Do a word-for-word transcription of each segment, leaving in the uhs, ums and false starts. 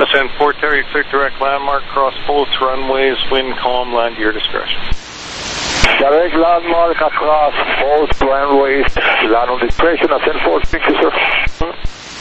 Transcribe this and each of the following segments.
Ascend four Terry, clear direct landmark, cross both runways, wind calm, land to your discretion. Direct landmark across both runways, land on discretion, ascend four, thank you, sir.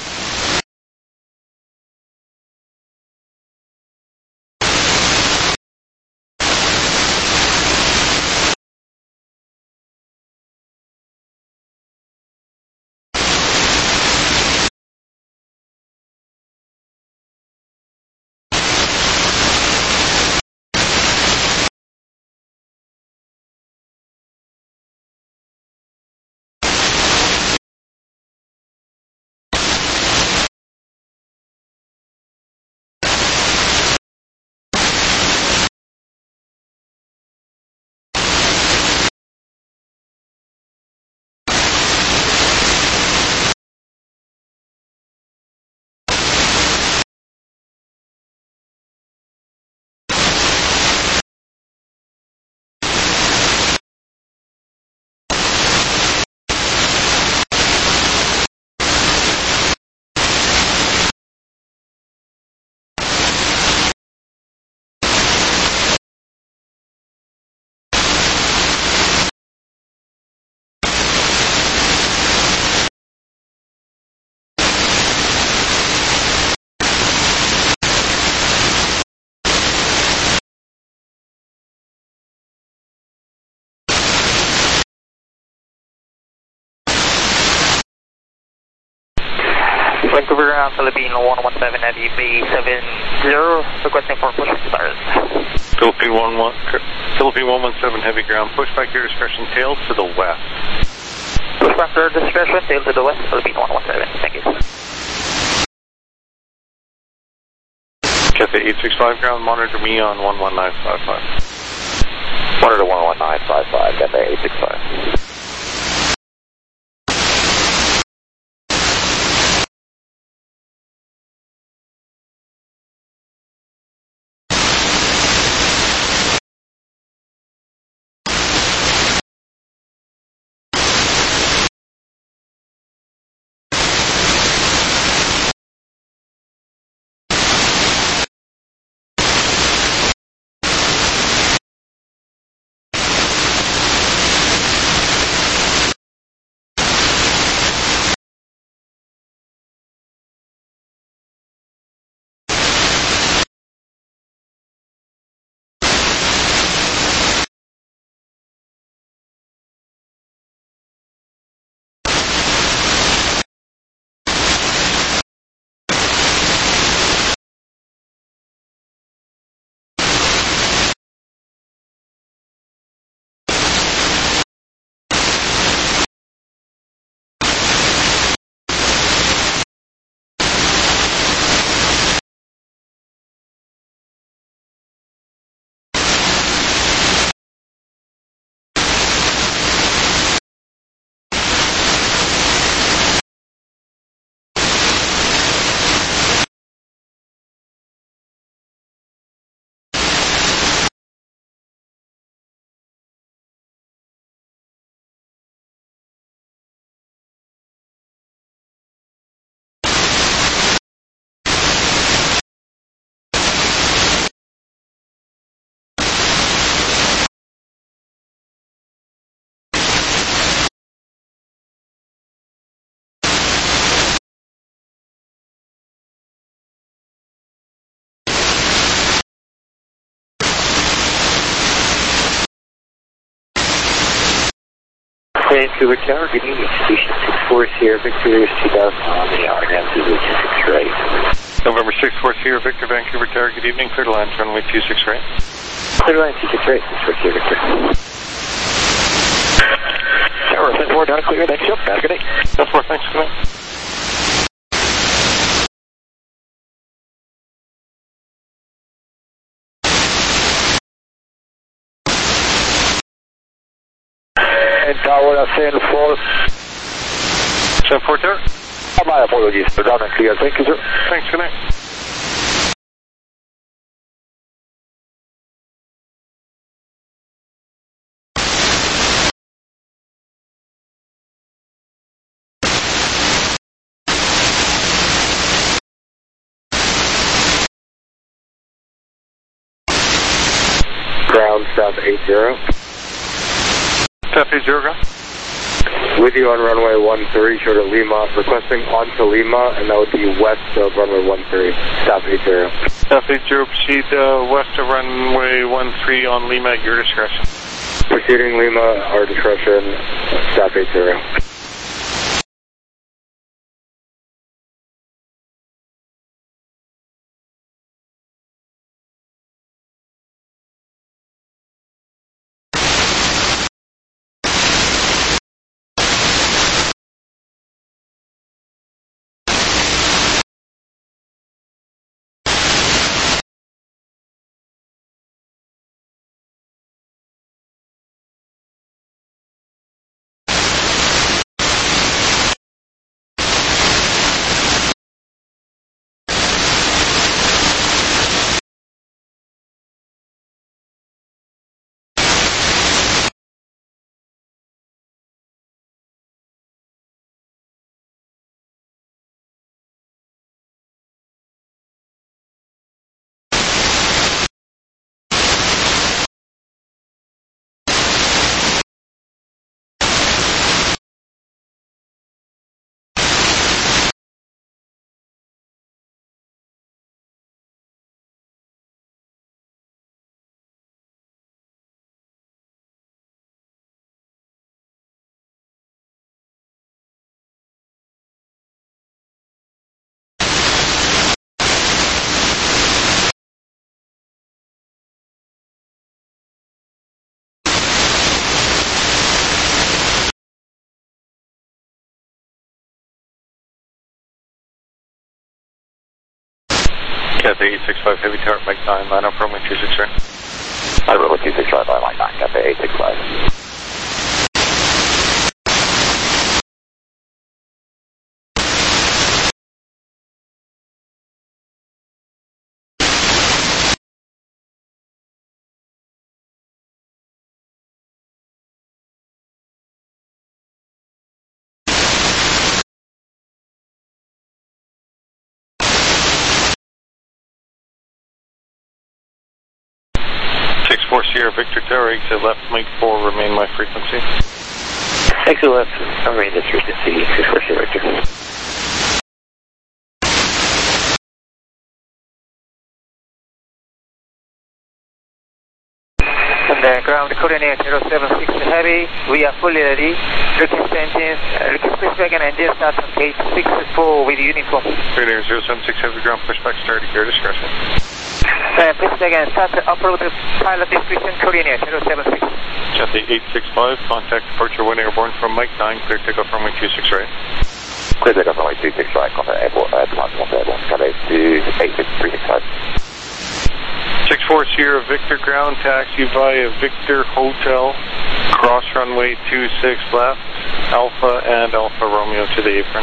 Vancouver ground, Philippine one one seven at B seven zero, requesting for push stars. Philippine one one, Philippine one one seven heavy ground, push back your discretion, tail to the west. Push back your discretion, tail to the west, Philippine one one seven, thank you. Cathay eight six five ground, monitor me on one one nine five five. Monitor one one nine five five, Cathay eight six five. Vancouver Tower, good evening, Station six four Sierra Victor, two thousand on the R N M two six right. November six four Sierra Victor, Vancouver Tower, good evening, clear to land, runway two six right. Clear to land two six right, six four Sierra Victor. Tower, ten four, down clear, thanks, yep, have a good day. ten four, thanks, good night. And Tower, ascend four. Ascend four Tower. My apologies, for down and clear, thank you, sir. Thanks, good night. South eight zero. South eight zero, ground. With you on runway one three, short of Lima, requesting onto Lima, and that would be west of runway one three, South eight zero. South eight zero, proceed uh, west of runway one three on Lima at your discretion. Proceeding Lima, our discretion, South eight zero. Cathay eight six five, heavy tower, Mike nine, line up runway two six right. I runway two six five, line nine, Cathay eight six five. six four Sierra Victor Tower, exit left, Mike four, remain my frequency. Exit left, remain this frequency, six four Sierra Victor. And then ground coordinate zero seven six heavy, we are fully ready. Request engines, uh, request pushback and engine start on gate six four with uniform. Radar zero seven six heavy ground, pushback start at your discretion. Uh, pushback and start upload the pilot description coordinate zero seven six. Cathay eight six five, contact departure one airborne from Mike nine, clear takeoff runway two six right. Clear takeoff runway two six right, contact airborne, uh, command one airborne, Cathay eight six three six five. six four Sierra Victor ground, taxi via Victor Hotel, cross runway two six left, Alpha and Alpha Romeo to the apron.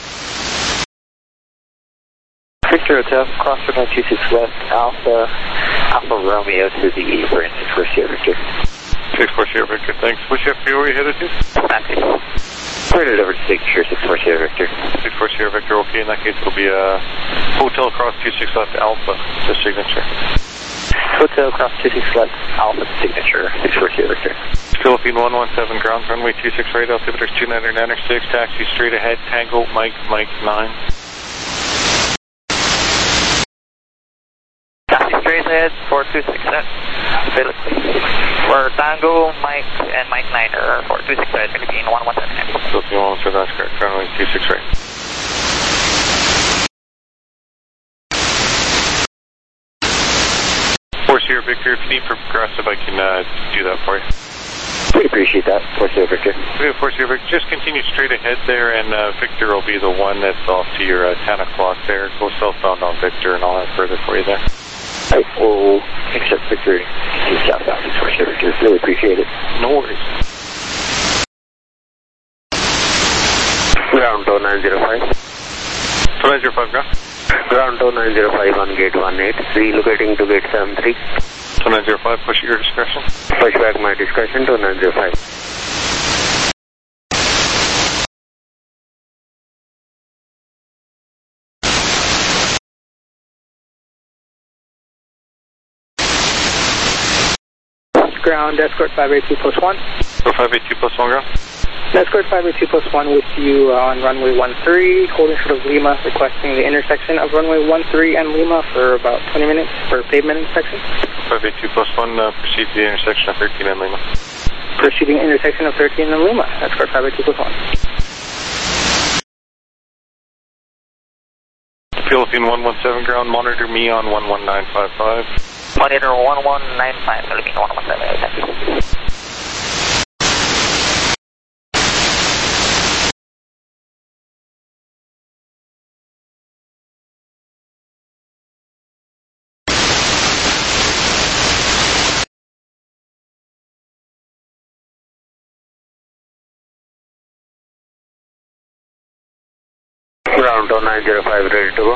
Victor Hotel, cross runway two six left, Alpha, Alpha Romeo to the apron, six four Sierra Victor. six four Sierra Victor, thanks. Which F B O are you headed to? Taxi. Turn it over to Signature, six four Sierra Victor. six four Sierra Victor, okay, in that case it'll be a Hotel cross two six left, Alpha to Signature. Hotel cross two six left, Alpha to Signature, six four Sierra Victor. Philippine one one seven ground, runway two six right, altimeter two nine nine six, taxi straight ahead, Tango, Mike, Mike nine. Taxi straight ahead, four two six right. Philippine. For Tango, Mike, and Mike nine are four two six right, Philippine one one seven heavy. Philippine one one seven, that's correct, runway two six right. four Sierra Victor, if you need progressive, I can uh, do that for you. We appreciate that, four Sierra Victor. Okay, four Sierra Victor, just continue straight ahead there, and uh, Victor will be the one that's off to your uh, ten o'clock there. Go southbound on Victor, and I'll have further for you there. I will accept Victor. He's southbound, four Sierra Victor. Really appreciate it. No worries. Ground two nine zero five. two nine zero five, ground. Ground two nine zero five on gate one eight, relocating to gate seven three. two nine zero five, push at your discretion. Push back my discretion, two nine zero five. ground, escort five eight two plus one. So five eight two plus one ground. Escort five eight two plus one with you uh, on runway one three, holding short of Lima, requesting the intersection of runway one three and Lima for about twenty minutes for pavement inspection. five eight two plus one, uh, proceed to the intersection of thirteen and Lima. Proceeding intersection of thirteen and Lima, escort five eight two plus one. Philippine one one seven ground, monitor me on one one nine five five. Monitor one one nine five, Philippine one one seven, thank you. Ground nine zero five, ready to go.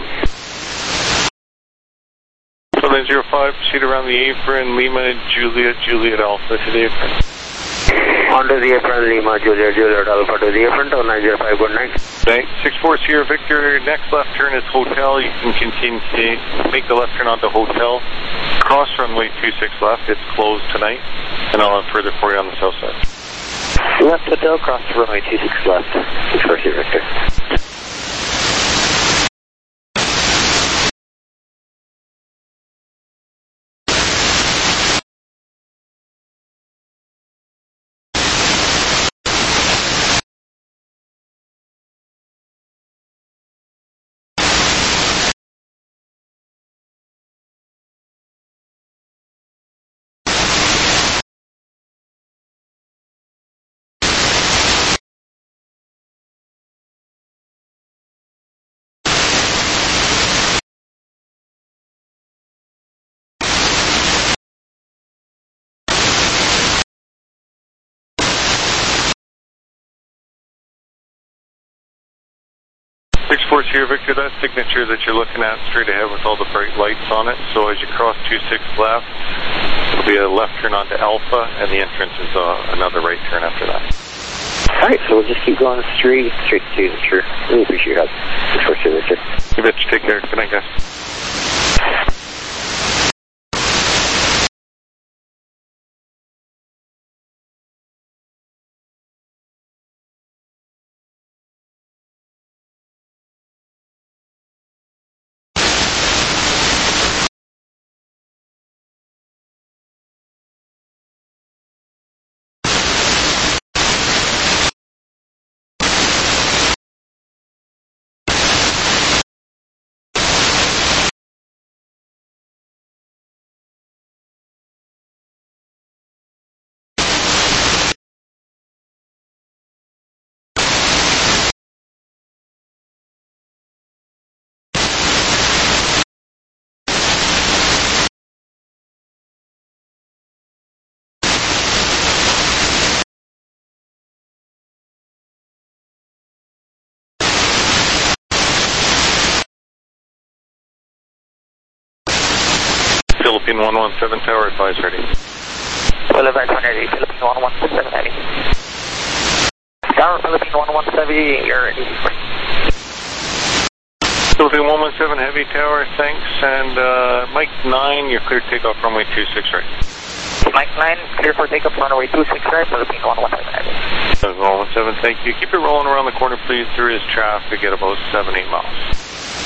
So nine zero five, proceed around the apron, Lima, Juliet, Juliet Alpha to the apron. Onto the apron, Lima, Juliet, Juliet Alpha to the apron, to nine zero five, good night. Thanks. six four Sierra Victor, next left turn is Hotel. You can continue to make the left turn onto Hotel. Cross runway two six left, it's closed tonight, and I'll have further for you on the south side. Left Hotel, cross runway two six left, six four Sierra Victor. six four Sierra Victor, that signature that you're looking at straight ahead with all the bright lights on it. So as you cross two six left, it'll be a left turn onto Alpha, and the entrance is uh, another right turn after that. Alright, so we'll just keep going straight, straight to the signature. Really appreciate your help. six four Sierra Victor. You bet you. Take care. Good night, guys. Philippine one one seven tower, advise ready. Well, advise ready, Philippine one one seven heavy. Tower, Philippine one one seven, you're ready. Philippine one one seven heavy tower, thanks. And uh, Mike nine, you're clear to take off runway two six right. Mike nine, clear for takeoff runway two six right, Philippine one one seven heavy. one one seven, thank you. Keep it rolling around the corner, please. There is traffic at about seven, eight miles.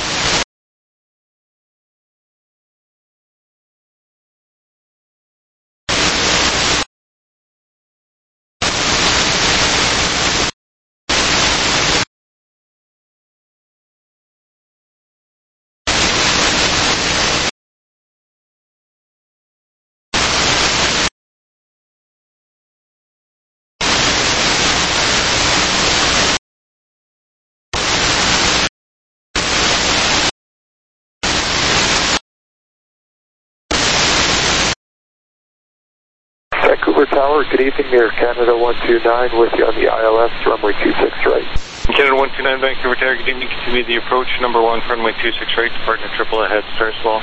Vancouver Tower, good evening, Air Canada one two nine with you on the I L S, runway two six right. Canada one two nine, Vancouver Tower, good evening, continue the approach, number one, runway two six right, partner triple ahead, start slow.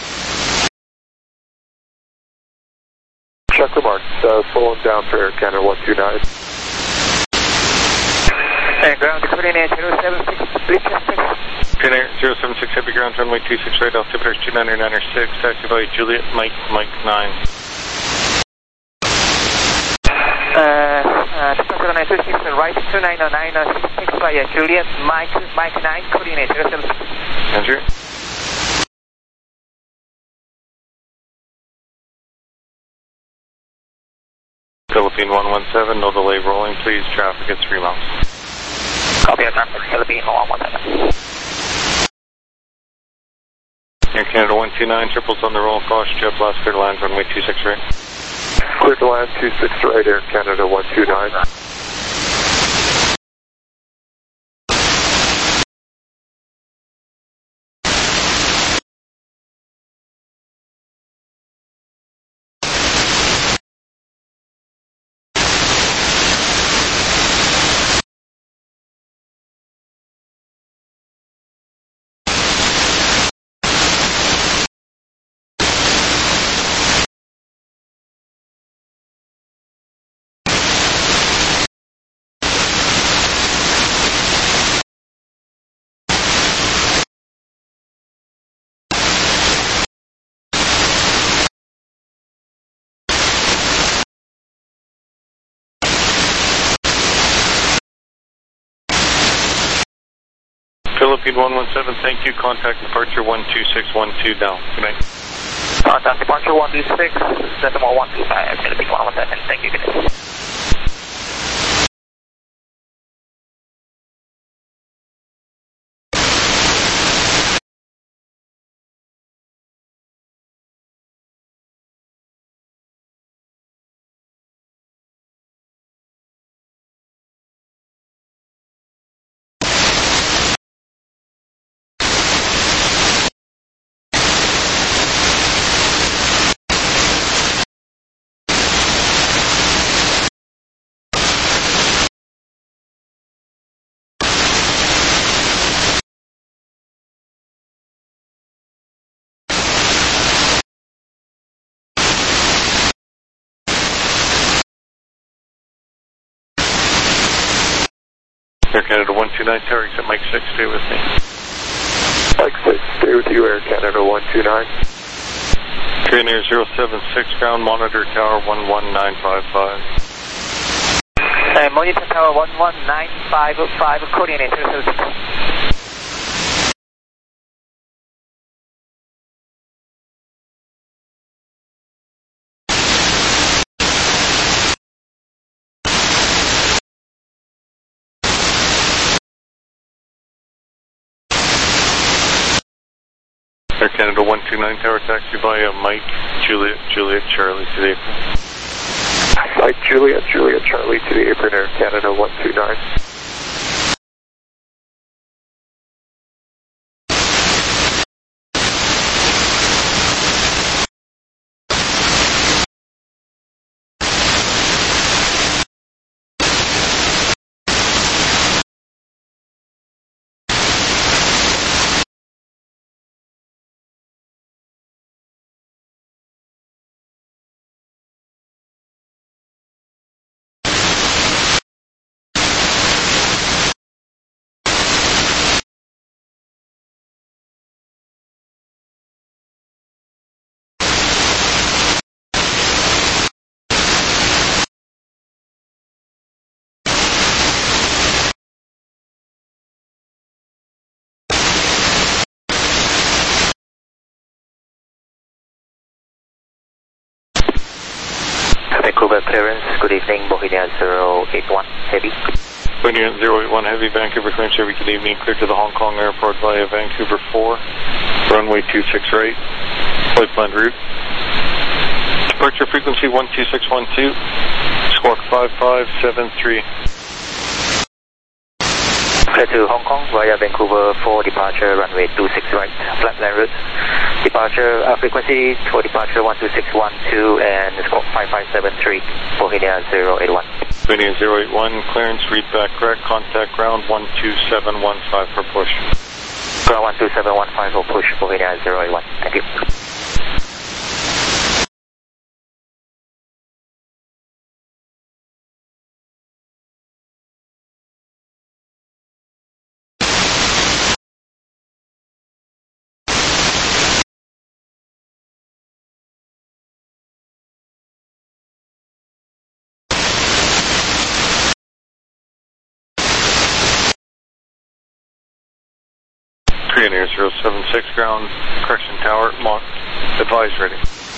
Check the marks, uh, slowing down for Air Canada one two nine. And ground coordinate zero seven six, please check six. Canada zero seven six, heavy ground, runway two six right, altimeter two nine nine six, taxi by Juliet, Mike, Mike nine. right two nine zero nine, six via Juliet, Mike, Mike nine, coordinate zero seven six. Andrew. Philippine one one seven, no delay rolling, please. Traffic at three miles. Copy, traffic, Philippine one one seven. Air Canada one two nine, triples on the roll, caution, jet blast, clear to land, runway two six right. Clear to land two six right, Air Canada one two nine. Philippine one one seven, thank you. Contact departure one two six one two down. Good night. Contact departure one two six, decimal one two five, Philippine one one seven. Thank you. Good night. Air Canada one two nine, Tower exit Mike six, stay with me. Mike six, stay with you, Air Canada one two nine. Train Air zero seven six, ground monitor tower one one nine five five. Uh, monitor tower one one nine five five, coordinate zero seven six. Air Canada one two nine, tower taxi via Mike, Juliet, Juliet, Charlie to the apron. Mike, Juliet, Juliet, Charlie to the apron, Air Canada one two nine. Vancouver clearance, good evening, Bohemia zero eight one, heavy. Bohemia zero eight one, heavy, Vancouver clearance, heavy, good evening, clear to the Hong Kong airport via Vancouver four, runway two six right, flight plan route. Departure frequency one two six one two, squawk five five seven three. Clear to Hong Kong via Vancouver four, departure runway two six right, flight plan route. Departure uh, frequency for departure one two six one two and squawk five five seven three, Bohemia zero eight one. Bohemia zero eight one, clearance, read back correct, contact ground one two seven one five for push. Ground one two seven one five for push, Bohemia zero eight one. Thank you. Korean Air zero seven six, ground, correction tower, Mont, advise ready.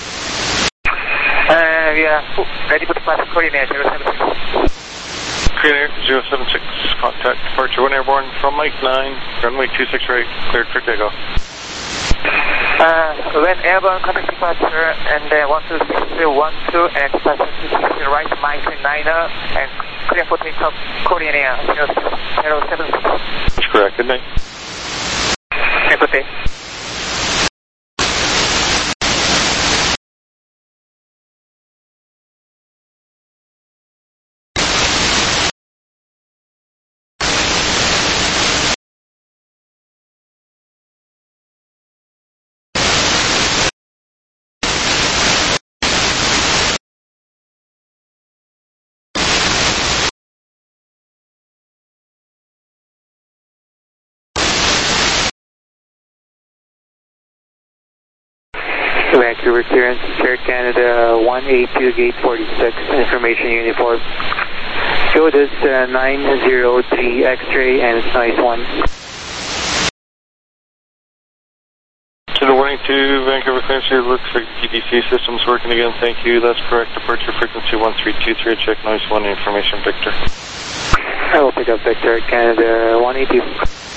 Uh, we are ready for departure, Korean Air zero seven six. Korean Air zero seven six, contact departure one airborne from Mike nine, runway two six right, cleared for takeoff. Uh, when airborne, contact departure, and then one two six zero one two, and departure two six zero right, Mike niner, and clear for takeoff, Korean Air zero seven six. That's correct, good night. Have a good day. Vancouver clearance, Air Canada one eight two, gate forty-six, information uniform. Go this uh, nine zero three X-ray and it's nice one. To the warning to Vancouver clearance here, looks like T D C system's working again, thank you, that's correct, departure frequency one three two three, check noise one, information Victor. I will pick up Victor, Air Canada one eight two.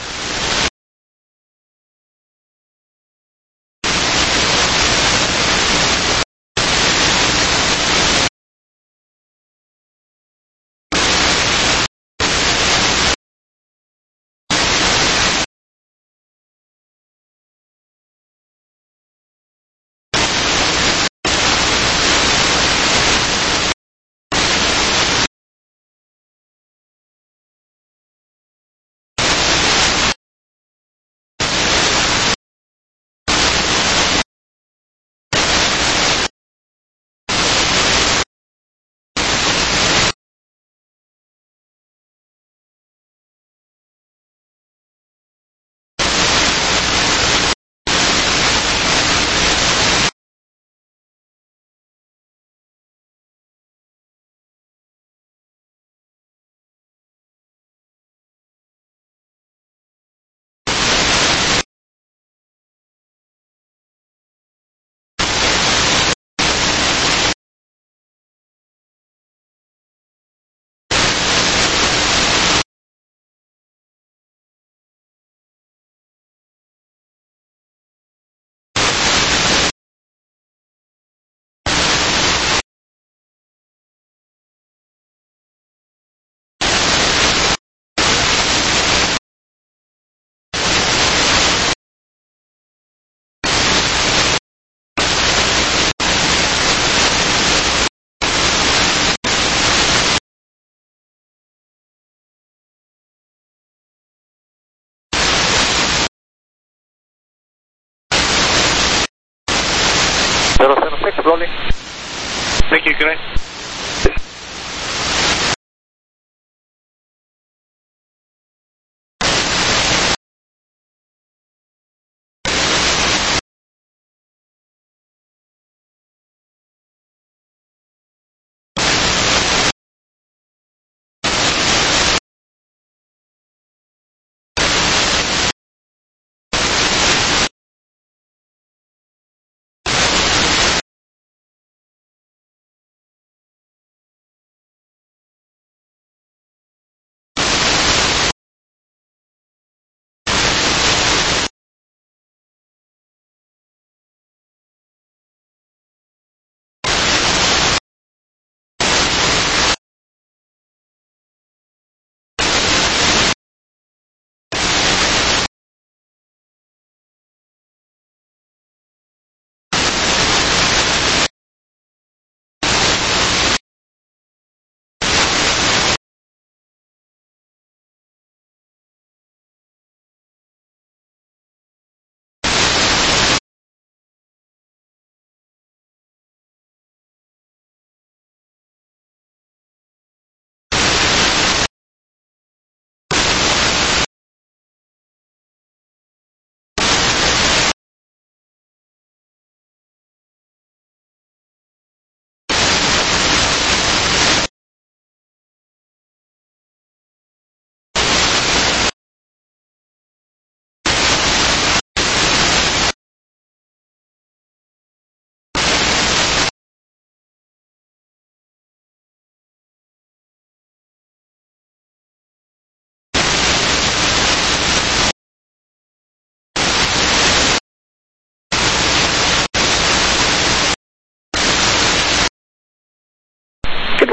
zero seven six, rolling. Thank you, good night.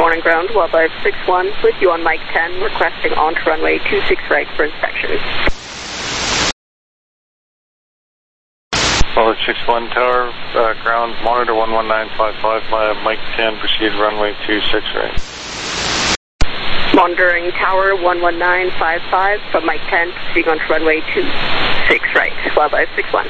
morning ground, Wildlife six one with you on Mike ten, requesting onto runway two six right for inspection. Wildlife six one Tower, uh, ground, monitor one one nine five five via Mike ten, proceed runway two six right. Monitoring Tower one one nine five five from Mike ten, proceeding onto runway two six right, Wildlife six one.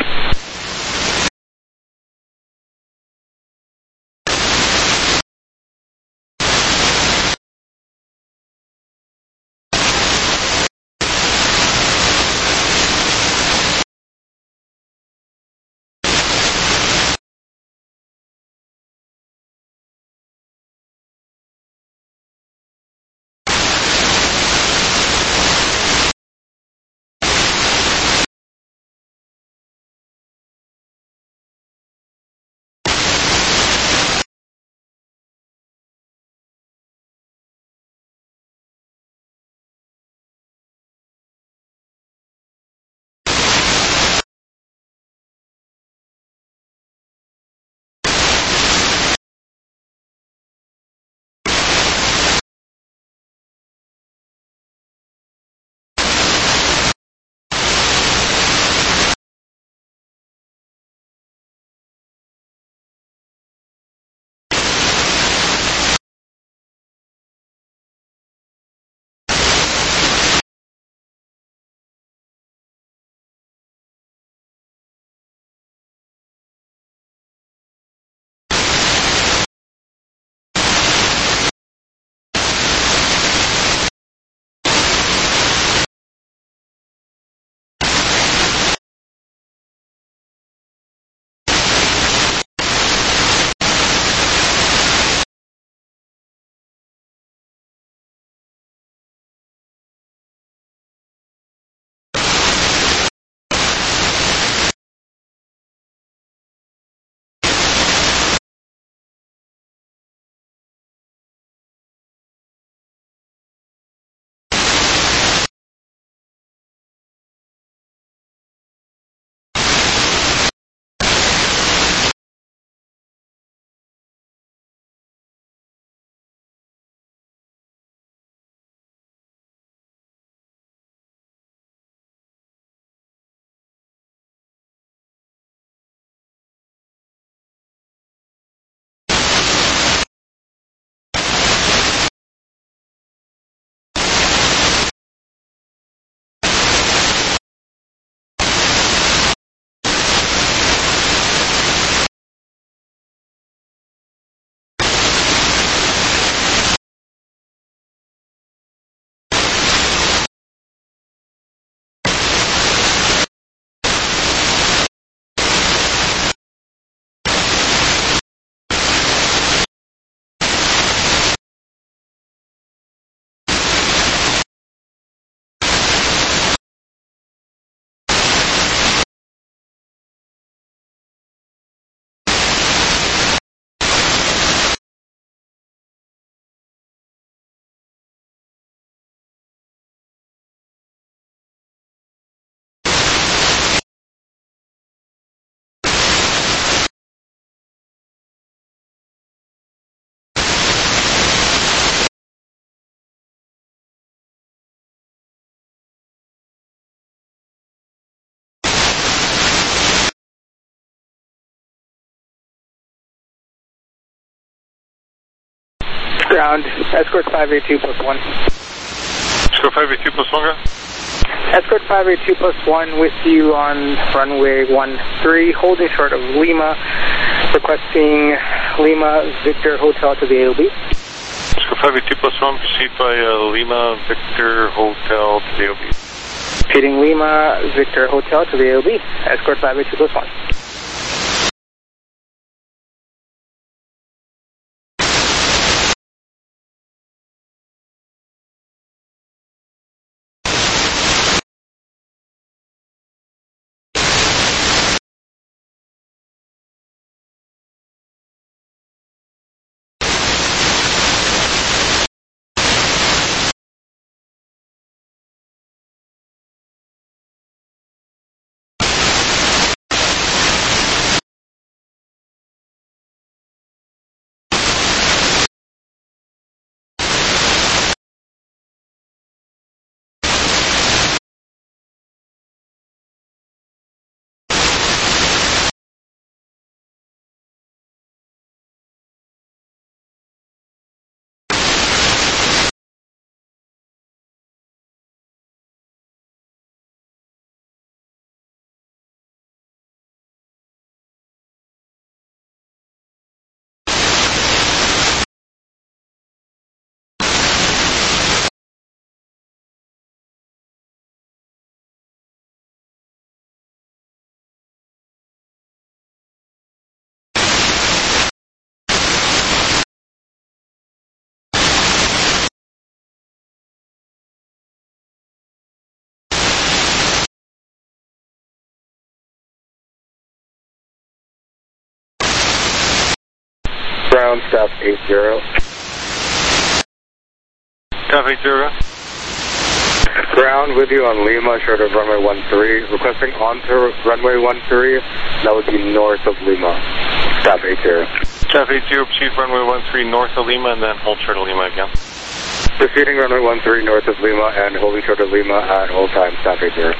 Ground, escort five eight two plus one. Escort five eight two plus one, ground? Escort five eight two plus one with you on runway one three, holding short of Lima, requesting Lima Victor Hotel to the A O B. Escort five eight two plus one, proceed by uh, Lima Victor Hotel to the A O B. Repeating Lima Victor Hotel to the A O B, escort five eight two plus one. ground, staff eight zero. Staff eight zero. Ground with you on Lima, short of runway one three. Requesting onto runway one three. That would be north of Lima. Staff eight zero. Staff eight zero, proceed runway one three north of Lima and then hold short of Lima again. Proceeding runway one three north of Lima and holding short of Lima at hold time, staff eight zero.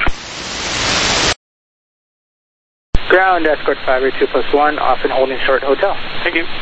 Ground, escort five eight two plus one, off and holding short hotel. Thank you.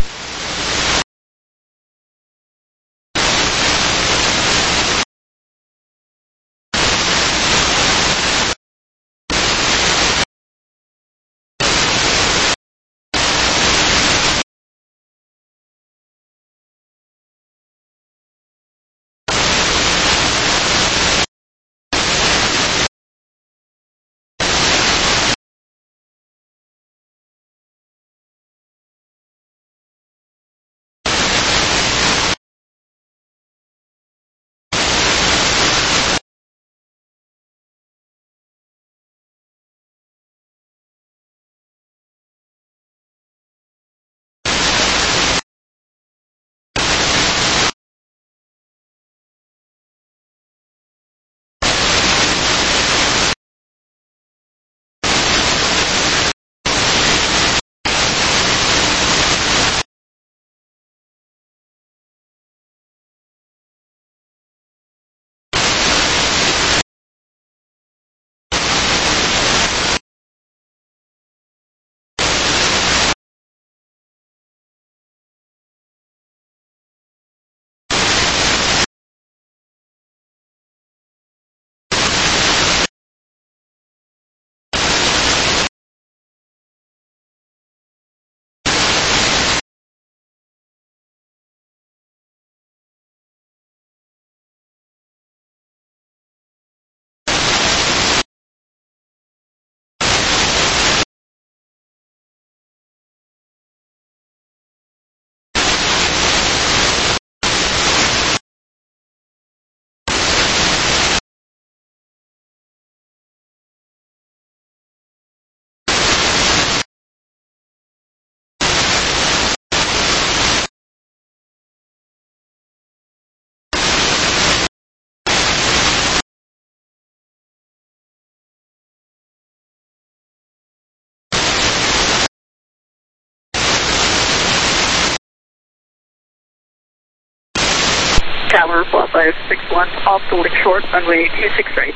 Tower, flat five six one, off holding short, runway two six right.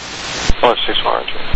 Oh, six one.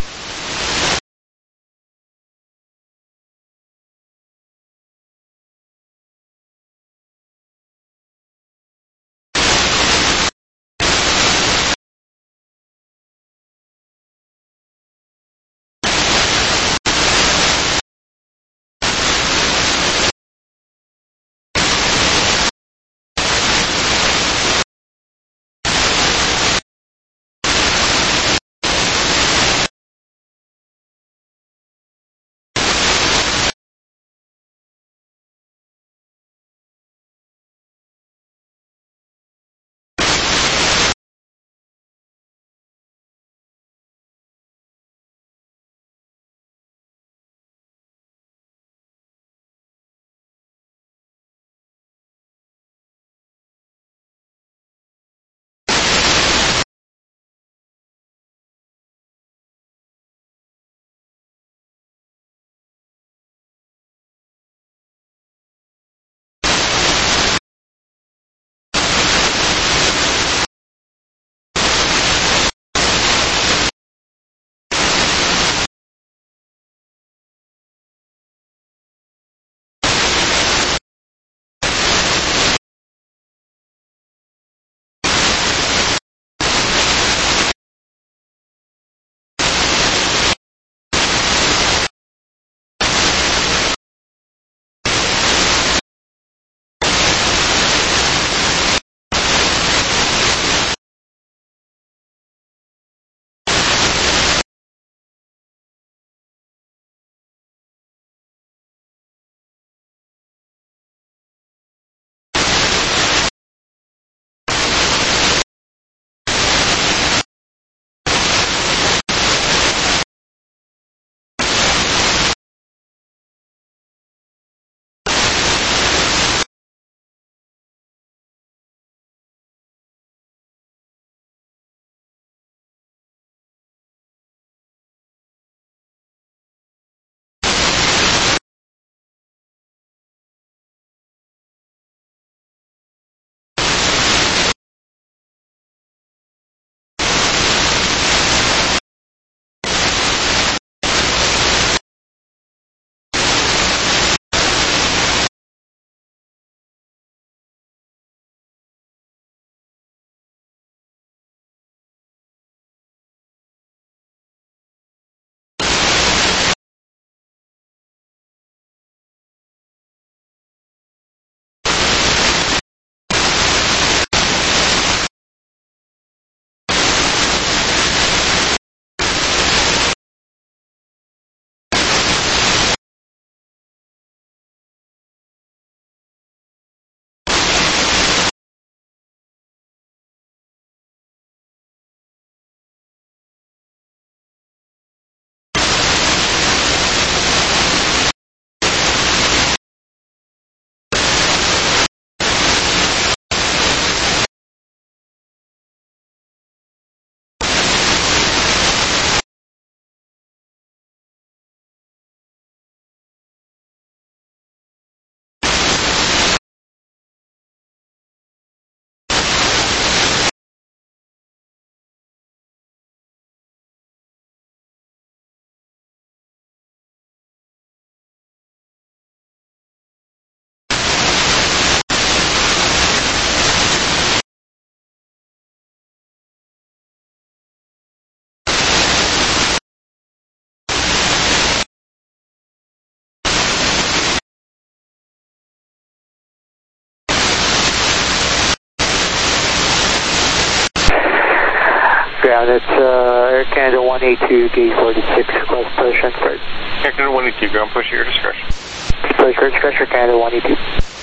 that's uh, Air Canada one eighty-two, gate forty-six, request push and start. Air Canada one eighty-two, ground push at your discretion. Push your discretion, Air Canada one eighty-two.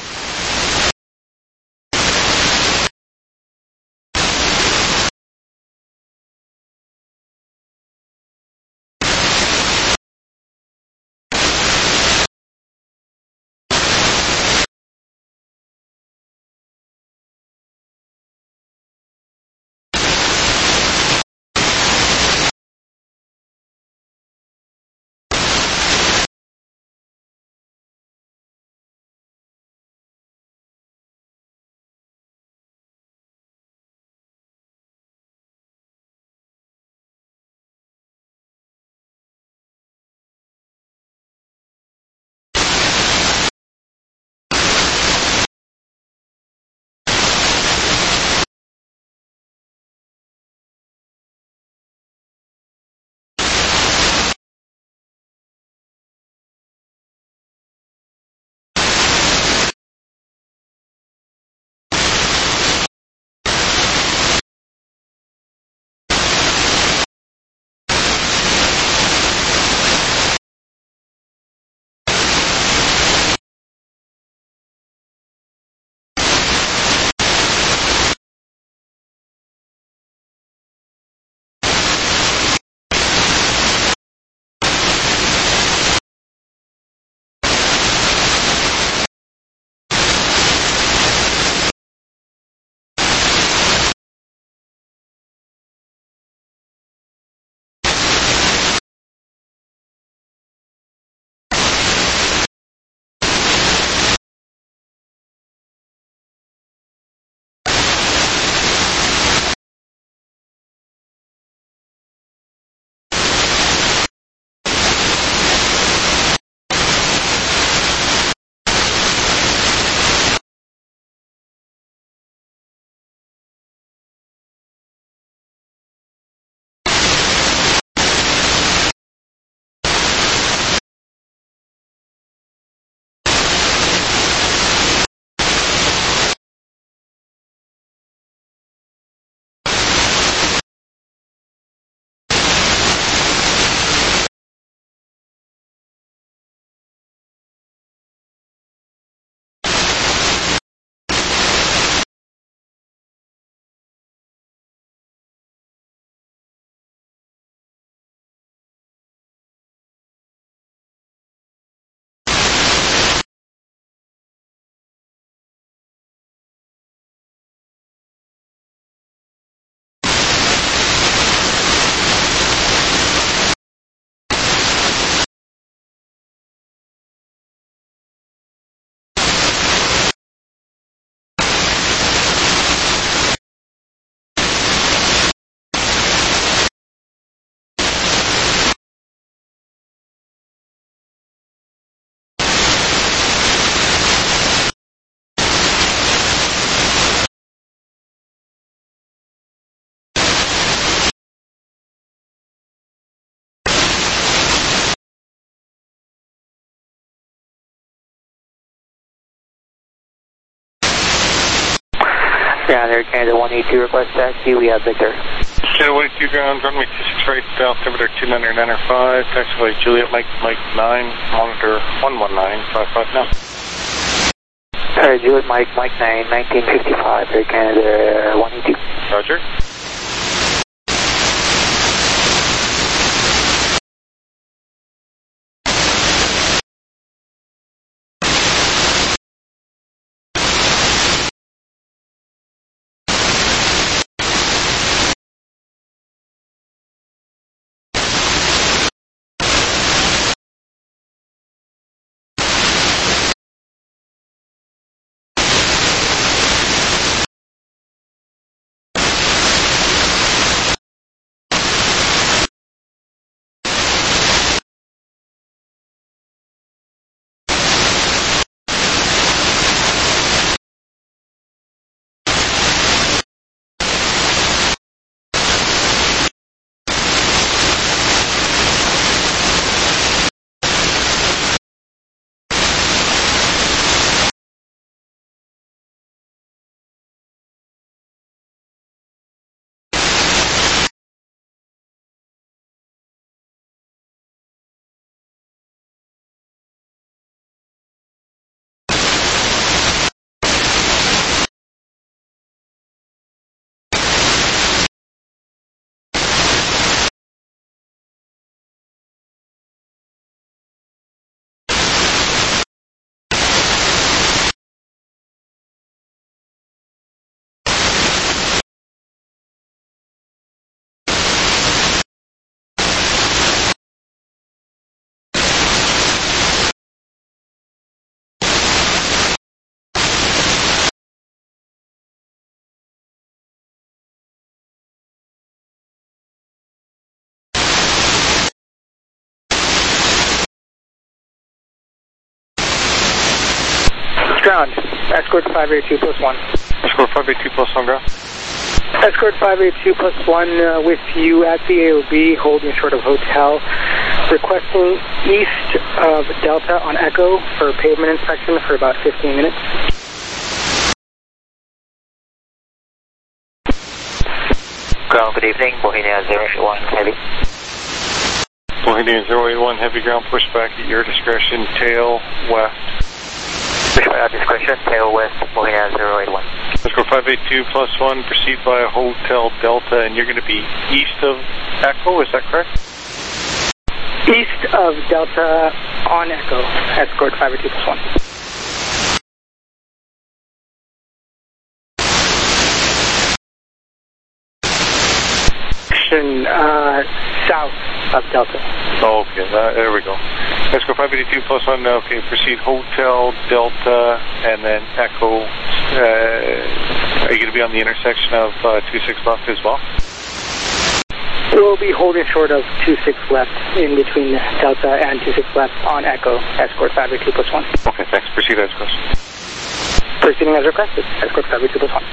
Ground Air Canada one eighty-two, request taxi, we have Victor. Canada one eighty-two, ground, runway two six right, altimeter two nine nine five, taxiway Juliet Mike, Mike nine, monitor one one nine five five now. Sorry, Juliet Mike, Mike nine, nineteen fifty-five, Air Canada one eighty-two. Roger. Ground. Escort five eight two plus one. Escort five eight two plus one, ground. Escort five eight two plus one uh, with you at the A O B, holding short of hotel, requesting east of Delta on Echo for pavement inspection for about fifteen minutes. Ground, good evening, Bohemia zero eight one Heavy. Bohemia zero eight one Heavy, ground, pushback at your discretion, tail west. Pushback at discretion, tail west, Bohemia zero eight one. Escort five eight two plus one, proceed via Hotel Delta, and you're going to be east of Echo, is that correct? East of Delta on Echo, Escort five eight two plus one. Uh, south of Delta. Oh, okay, uh, there we go. Escort five eight two plus one, okay, proceed Hotel Delta, and then Echo. Uh, are you going to be on the intersection of uh, two six left as well? We'll be holding short of two six left in between Delta and two six left on Echo, Escort five eight two plus one. Okay, thanks. Proceed as requested. Proceeding as requested, Escort five eight two plus one.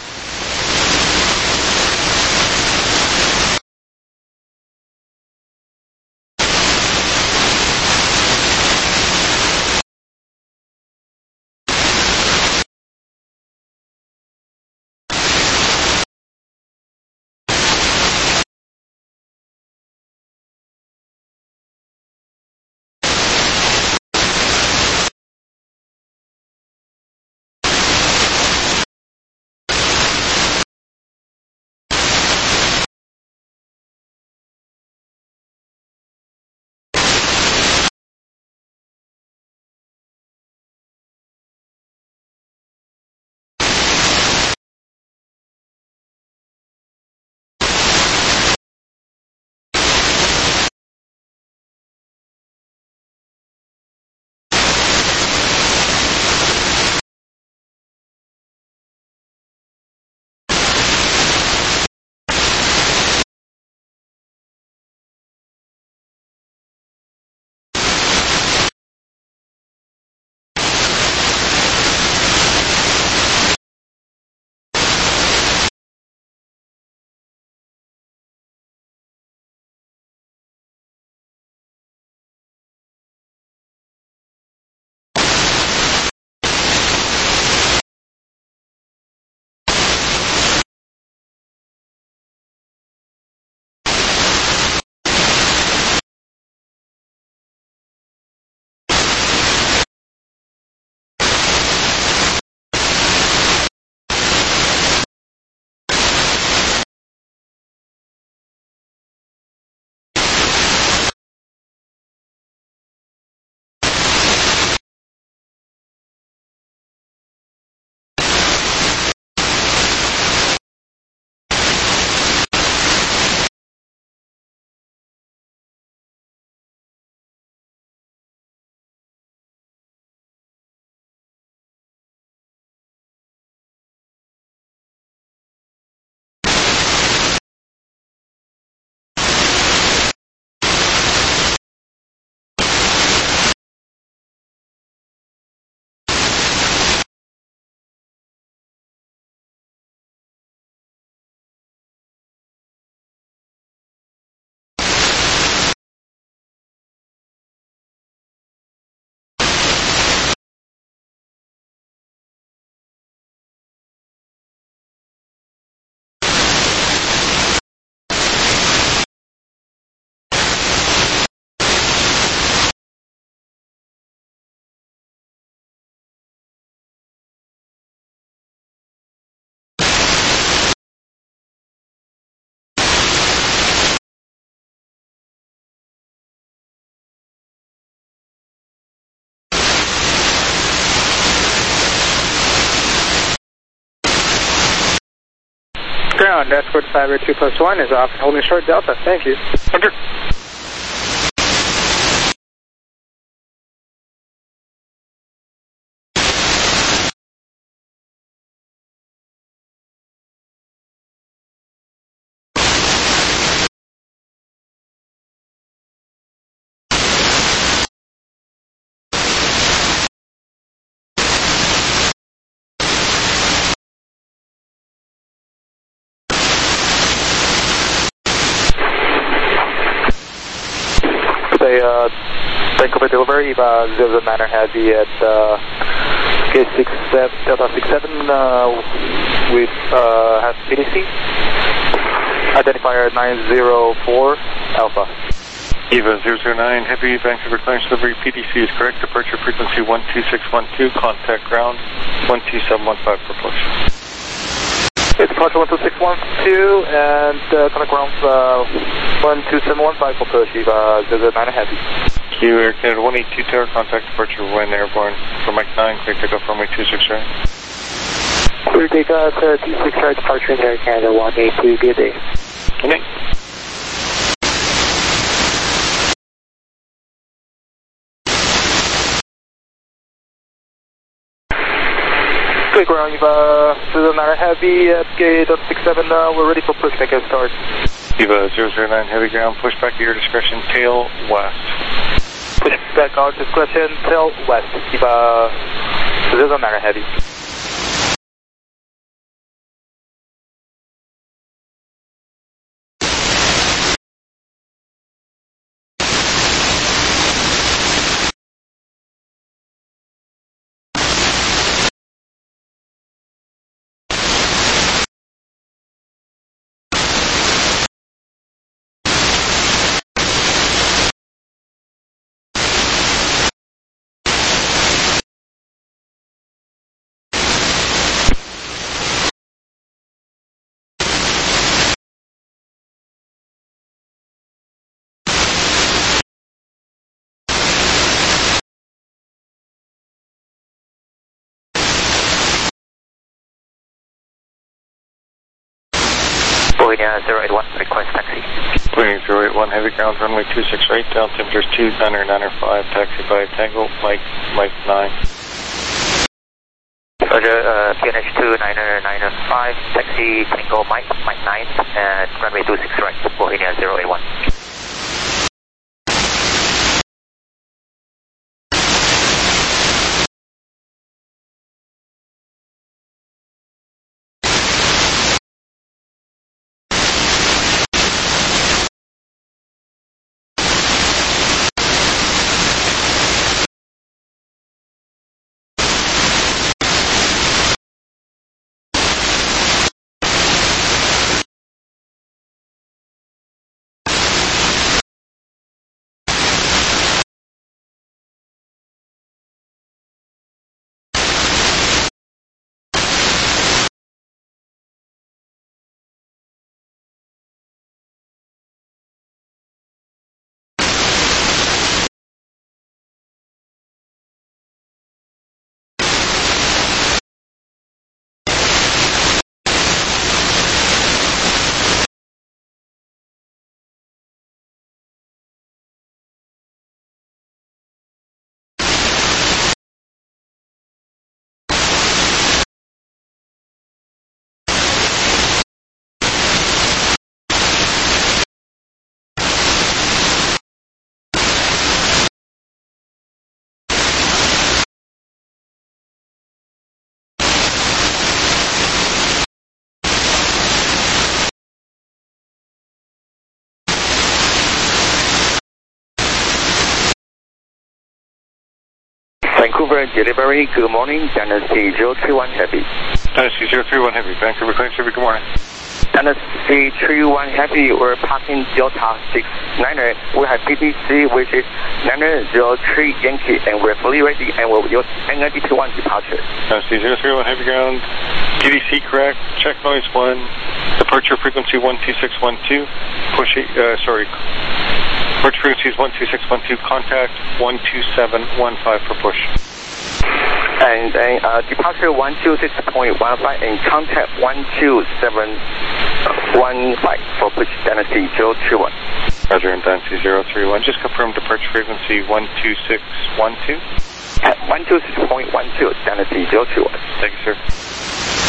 Ground, Escort five eight two plus one is off, holding short Delta. Thank you. Under. runway uh, Vancouver delivery, uh, zero nine heavy at uh, gate six seven, Delta six seven uh, with uh, has P D C. Identifier nine zero four Alpha. Eva zero zero nine Heavy, Vancouver clearance delivery, P D C is correct. Departure frequency one two six one two, contact ground one two seven one five for push. Okay, departure one two six one two and uh, contact ground uh, one two seven one five for push, Eva zero zero nine Heavy. Q Air Canada one eight two Tower, contact departure Wynn Airborne for Mike nine, clear takeoff runway two six right. Clear takeoff uh, two six right, departure Air Canada one eight two, good day. Good night. Clear ground, you've uh, zero nine Heavy at gate six seven, uh, we're ready for push, make a start. Eva zero zero nine Heavy ground, push back at your discretion, tail west. Push back our discretion, tail west, Eva zero nine Heavy. Boeing zero eight one, request taxi. Boeing zero eight one Heavy ground, runway two six right, down temperatures two niner niner five, taxi by Tango, Mike, Mike nine. Roger, uh, P N H two niner niner five, taxi Tango Mike, Mike nine, and runway two six right, Boeing zero eight one. Vancouver delivery, good morning, Dynasty zero three one Heavy. Dynasty zero three one Heavy, Vancouver clearance delivery, good morning. Dynasty three one Heavy, we're parking Delta six niner. We have P T C, which is niner zero three Yankee, and we're fully ready, and we'll use N I D two one departure. Dynasty zero three one Heavy ground, P D C correct, check noise one, departure frequency one two six one two, push, uh, sorry, departure frequency is one two six one two, contact one two seven one five for push. And then uh, departure one two six point one five and contact one two seven one five for push Dynasty zero three one. Roger, and Dynasty zero three one. Just confirm departure frequency one two six one two. At one two six point one two, Dynasty zero three one. Thank you, sir.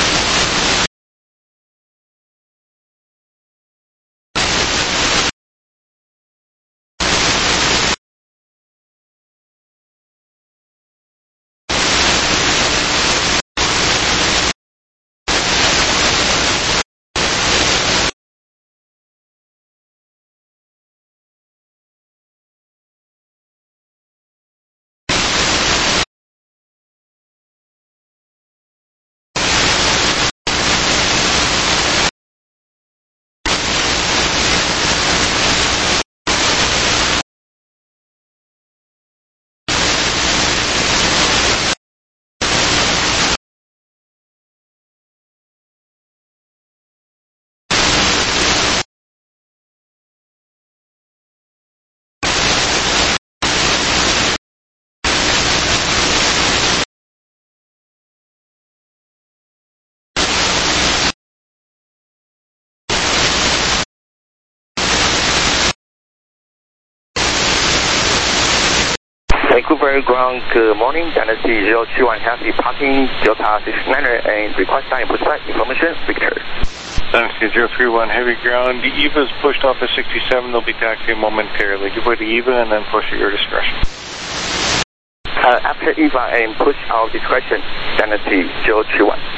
Vancouver ground, good morning. Dynasty zero two one Heavy parking, Delta six niner and request time pushback information, Victor. Dynasty zero three one Heavy ground. The E V A is pushed off at sixty-seven. They'll be taxiing momentarily. Give way to E V A and then push at your discretion. Uh, after E V A and push our discretion, Dynasty zero two one.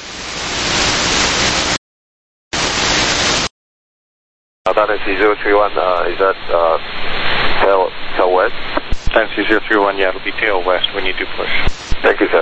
Uh, Dynasty zero three one, uh, is that uh, tail, tail west? Dynasty zero three one, yeah, it'll be tail west when you do push. Thank you, sir.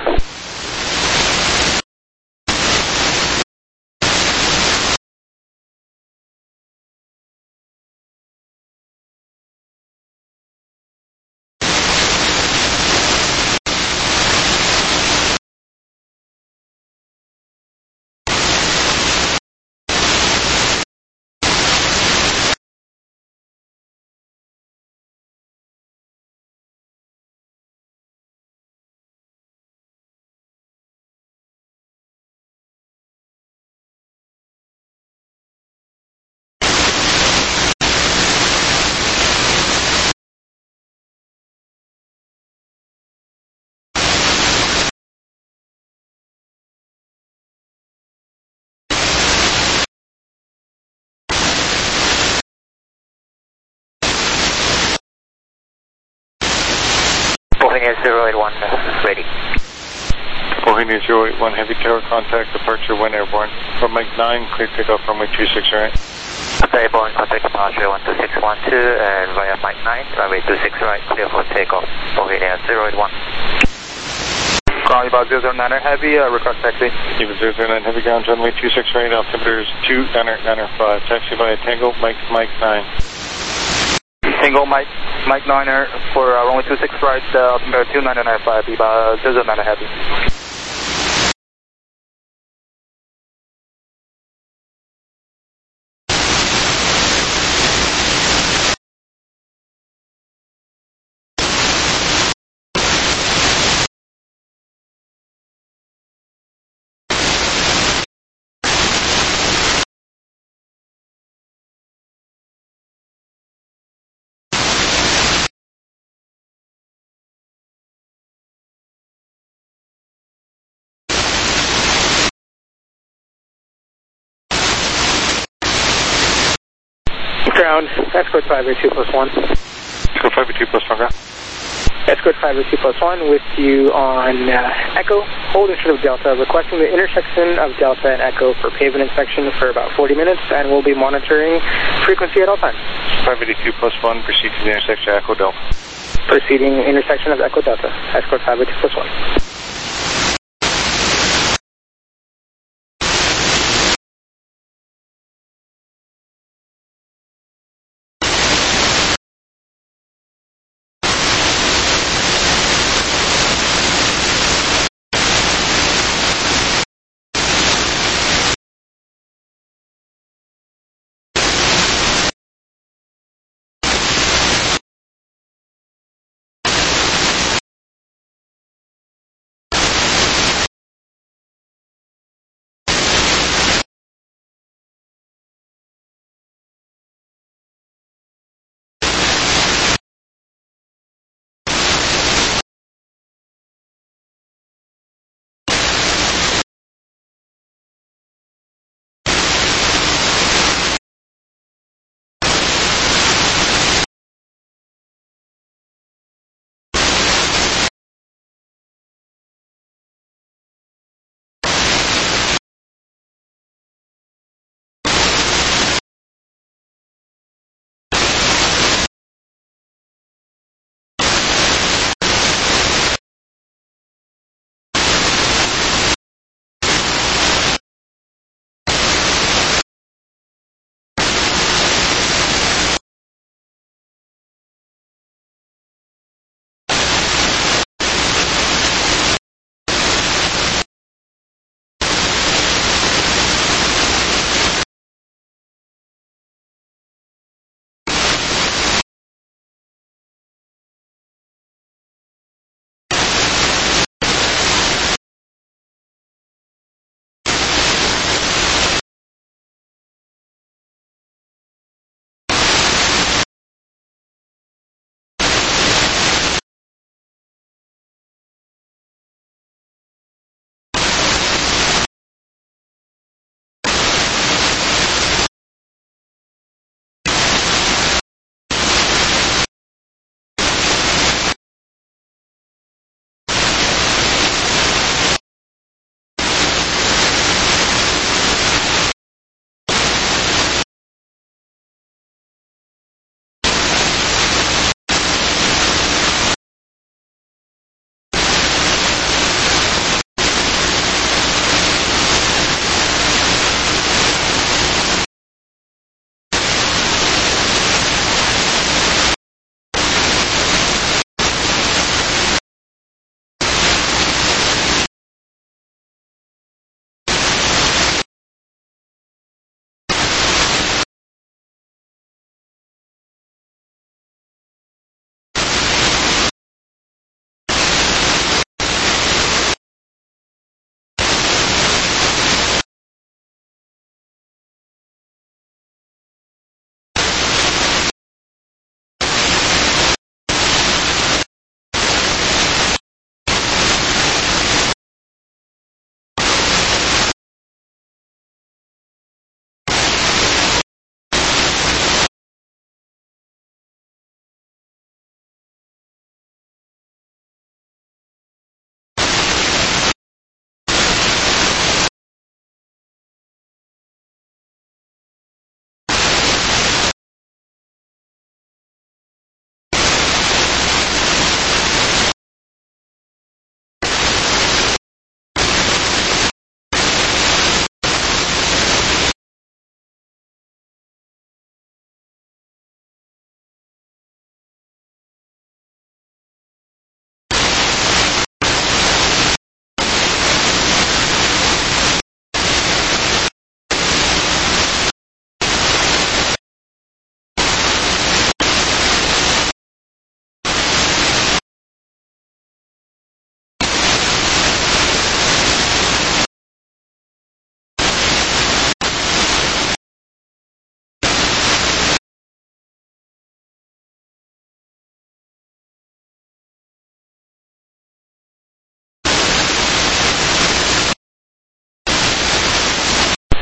Bohemia zero eight one, ready. Bohemia zero eight one, heavy tower contact, departure when airborne. From Mike nine, clear takeoff runway two six right. Airborne contact departure one two six one two and via Mike nine, runway two six right, clear for takeoff. Bohemia zero eight one. Ground about zero zero niner Heavy, uh, request taxi. E V A zero zero nine Heavy ground, runway two six right, altimeter is two niner niner five. Taxi via Tango, Mike Mike nine. Tango Mike, Mike niner for uh, runway two six right, uh, altimeter two niner niner five, E V A zero zero niner Heavy. Ground, escort five eight two plus one. Escort five eight two plus one, ground. Escort five eight two plus one with you on uh, Echo, hold instead of Delta, requesting the intersection of Delta and Echo for pavement inspection for about forty minutes, and we'll be monitoring frequency at all times. five eight two plus one, proceed to the intersection Echo Delta. Proceeding intersection of Echo Delta, escort five eight two plus one.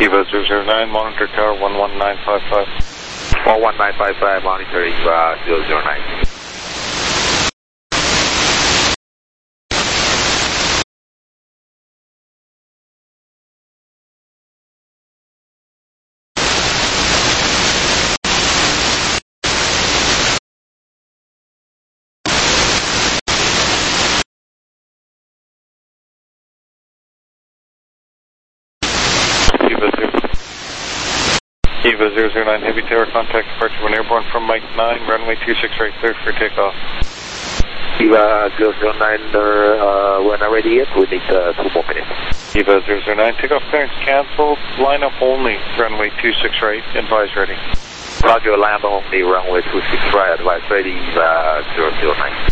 Eva zero zero nine, monitor tower one one nine five five. one one nine five five, monitoring uh, zero zero nine. Eva zero zero nine, heavy tower contact departure when airborne from Mike nine, runway two six right, clear for takeoff. Eva zero zero nine, uh, we're not ready yet, we need uh, two more minutes. Eva zero zero nine, takeoff clearance canceled, line up only, runway two six right, advise ready. Roger, line up only, runway two six right, advise ready, uh, zero zero nine.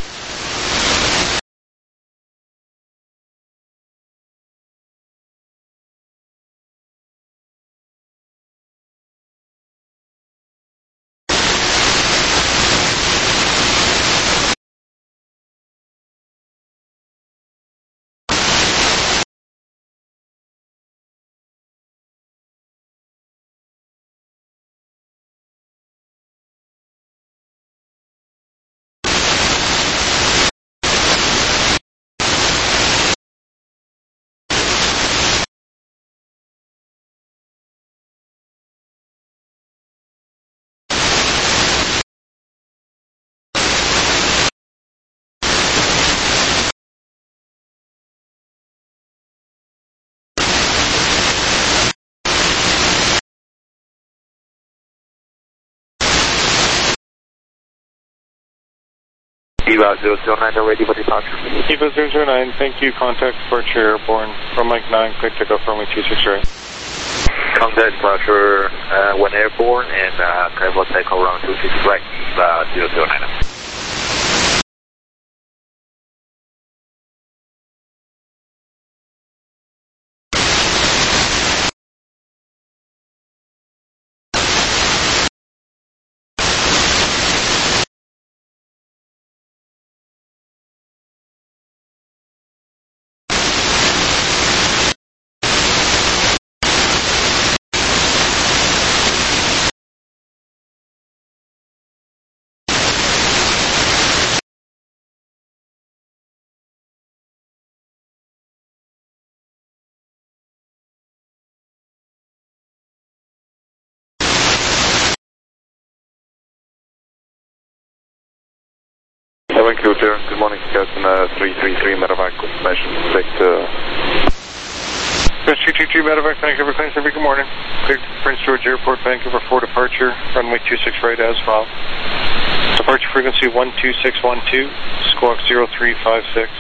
Eva zero zero nine, ready for departure. Eva zero zero nine, thank you, contact departure airborne from Mike nine, clear takeoff runway two six right. Contact departure uh, when airborne and uh, clear for takeoff runway two six right, Eva zero zero nine. Vancouver, good morning, Cessna three three three, medevac, confirmation, select, uh... three three three, medevac, Vancouver, Claims Service, good morning. Cleared Prince George Airport, Vancouver four departure, runway two six right as filed. Departure frequency one two six one two, squawk zero three five six.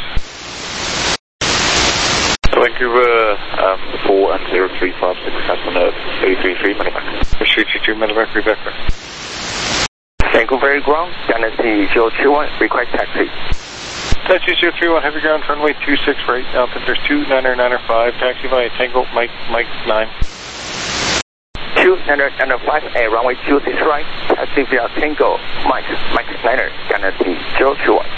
Vancouver, um, four and zero three five six, Cessna three three three, medevac. three three two, medevac, Rebecca. Vancouver ground, Galaxy zero two one, request taxi. Taxi zero three one, heavy ground, runway two six right, altimeter two niner niner five, taxi via Tango, Mike, Mike nine. two niner niner five, and runway two six right, taxi via Tango, Mike, Mike niner, Galaxy zero two one.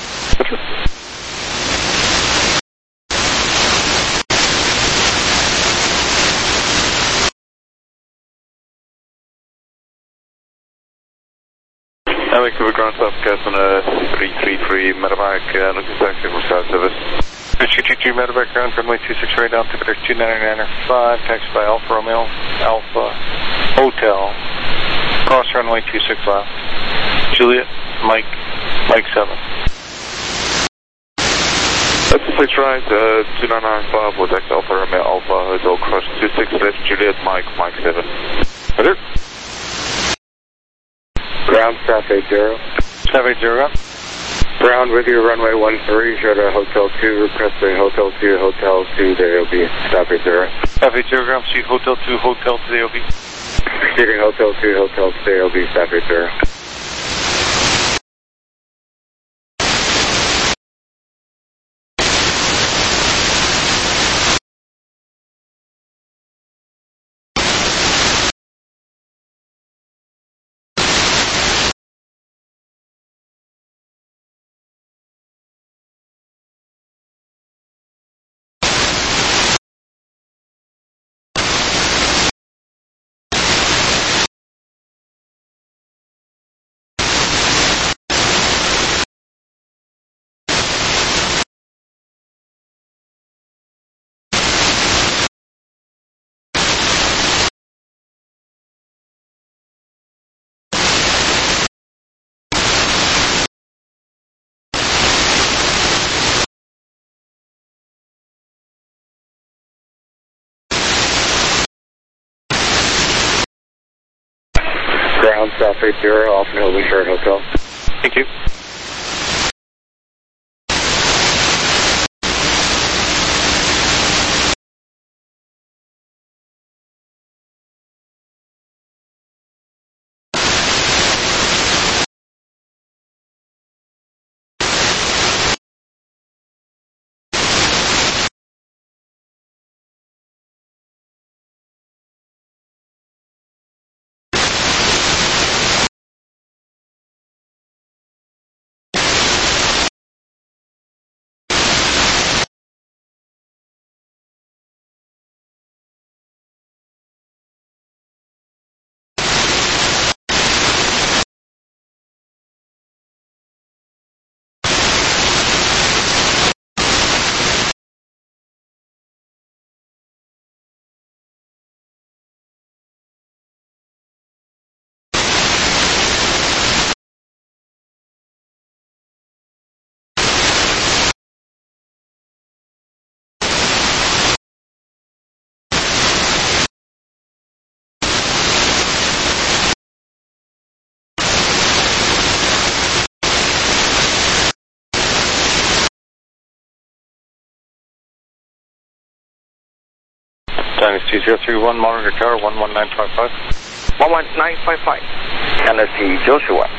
Vancouver ground, South Cessna three three three, medevac, uh, looking taxi for South Service. three two two, medevac ground, runway two six right, altimeter two niner niner five, taxi by Alfa Romeo, Alpha, Hotel, cross runway two six left, Juliet, Mike, Mike seven. That's six right, uh, two nine nine five, will taxi Alfa Romeo, Alpha, Hotel, cross two six left, Juliet, Mike, Mike seven. Roger. Ground, South eight zero. South eight zero. Ground with you, runway one three, show to Hotel two, requesting Hotel two, Hotel two, there will be South eight zero. South eight zero, ground seat, Hotel two, Hotel two, there will be. Proceeding Hotel two, Hotel two, there will be South eight zero. ground, South eight zero, off and Hilton Shore Hotel. Thank you. Dynasty zero three one, monitor tower one one nine five five. one one nine five five. Dynasty Joshua.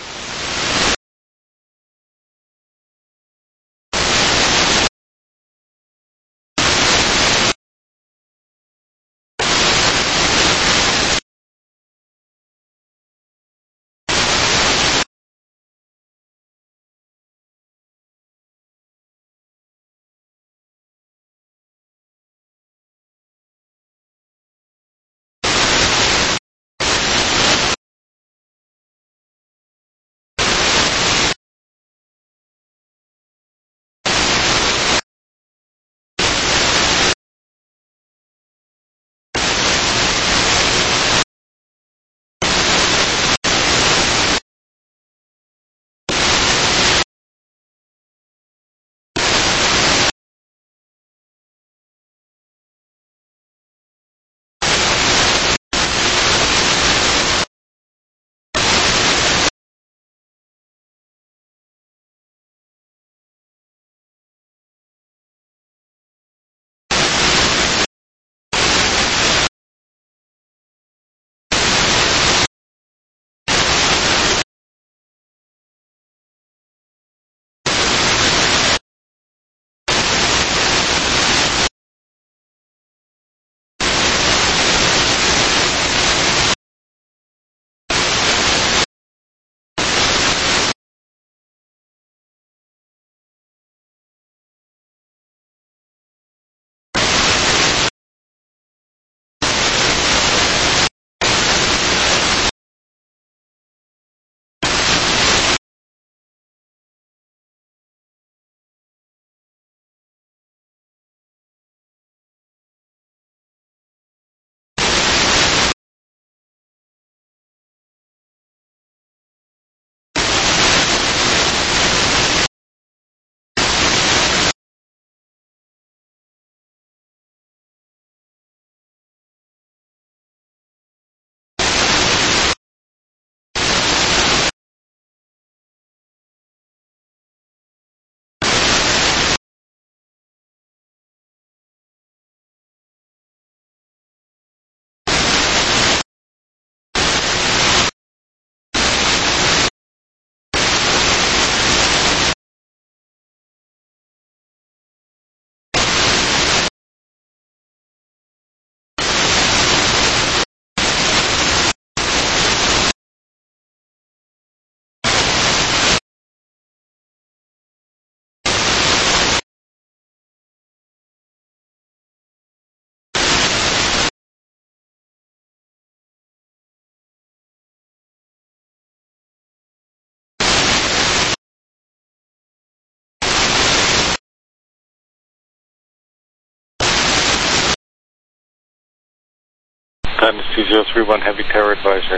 Dynasty zero three one, heavy tower advisory.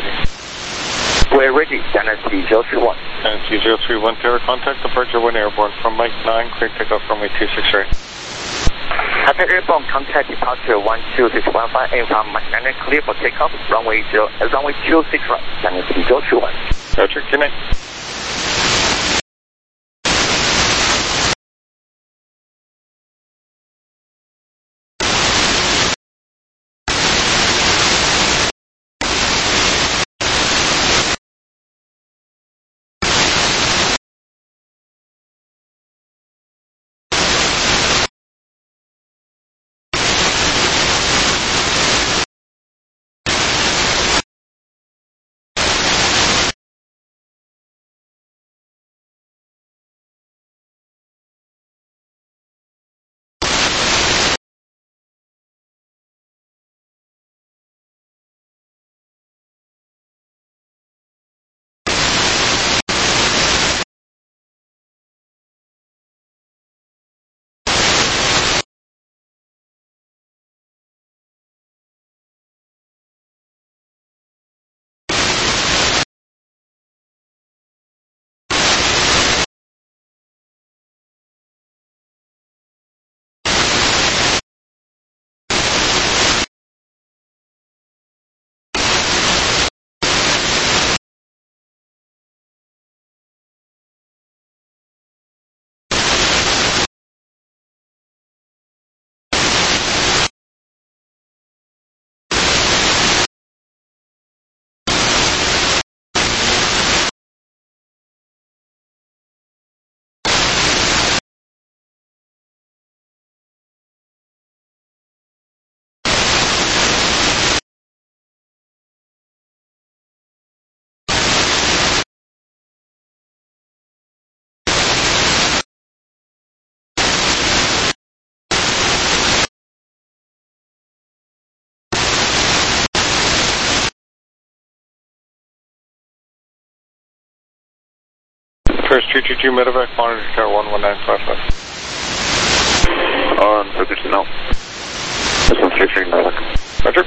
We're ready, Dynasty zero three one. Dynasty zero three one, tower contact, departure one airborne from Mike nine, clear takeoff runway two six right. Cathay Airborne, contact departure one two six one five, aim from Magna, clear for takeoff, runway zero, uh, runway two six right, Magna zero two one. Roger, good night. First two two two medevac, monitor tower one one nine five five. On Ferguson now. This one's three three medevac. Roger.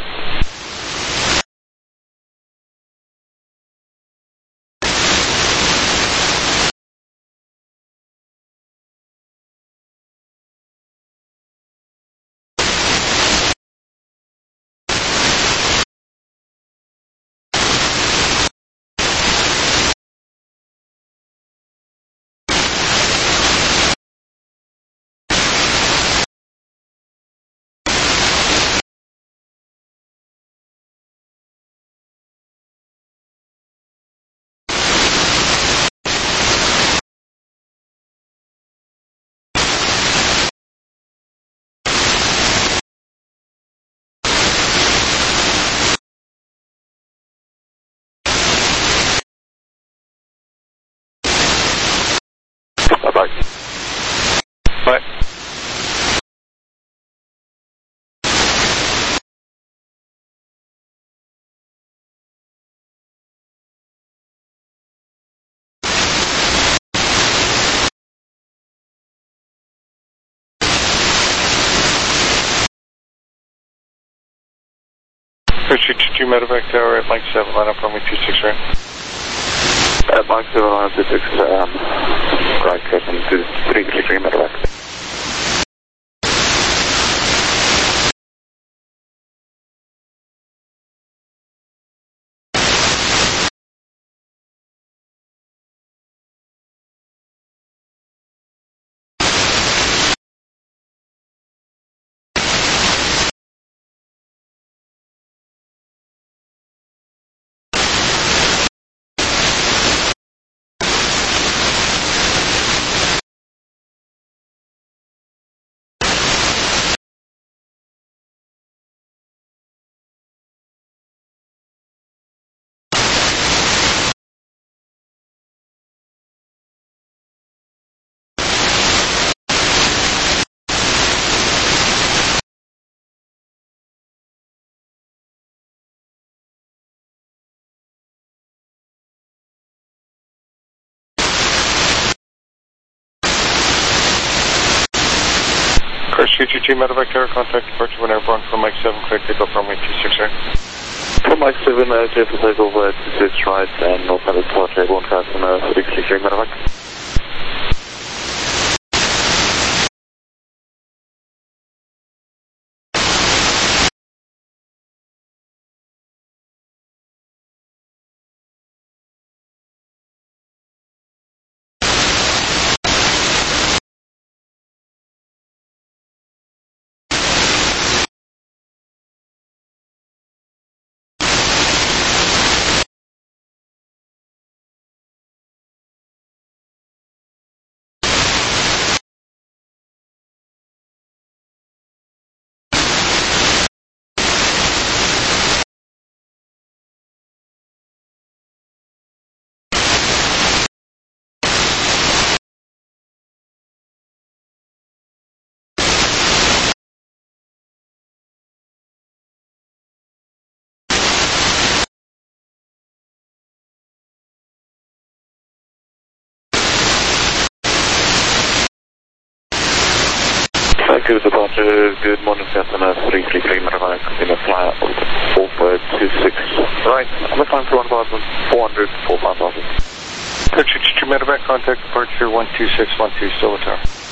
Bye-bye. Bye. First two two two medevac tower at Mike seven, line up runway two six right. At Mike seven, line up two six, um, right, Kirsten, to three three three medevac. First two two two medevac tower, contact departure when airborne from Mike seven, clear takeoff runway two six right. From Mike seven, uh, clear for takeoff at two six right, and North Meadows departure airborne customer three three three medevac. Vancouver departure, good morning customer, three three three Medevac, in a fly over two six right, I'm a climb to one thousand four hundred, four five thousand. Richard two Medevac, contact departure one two six one two, still a tower.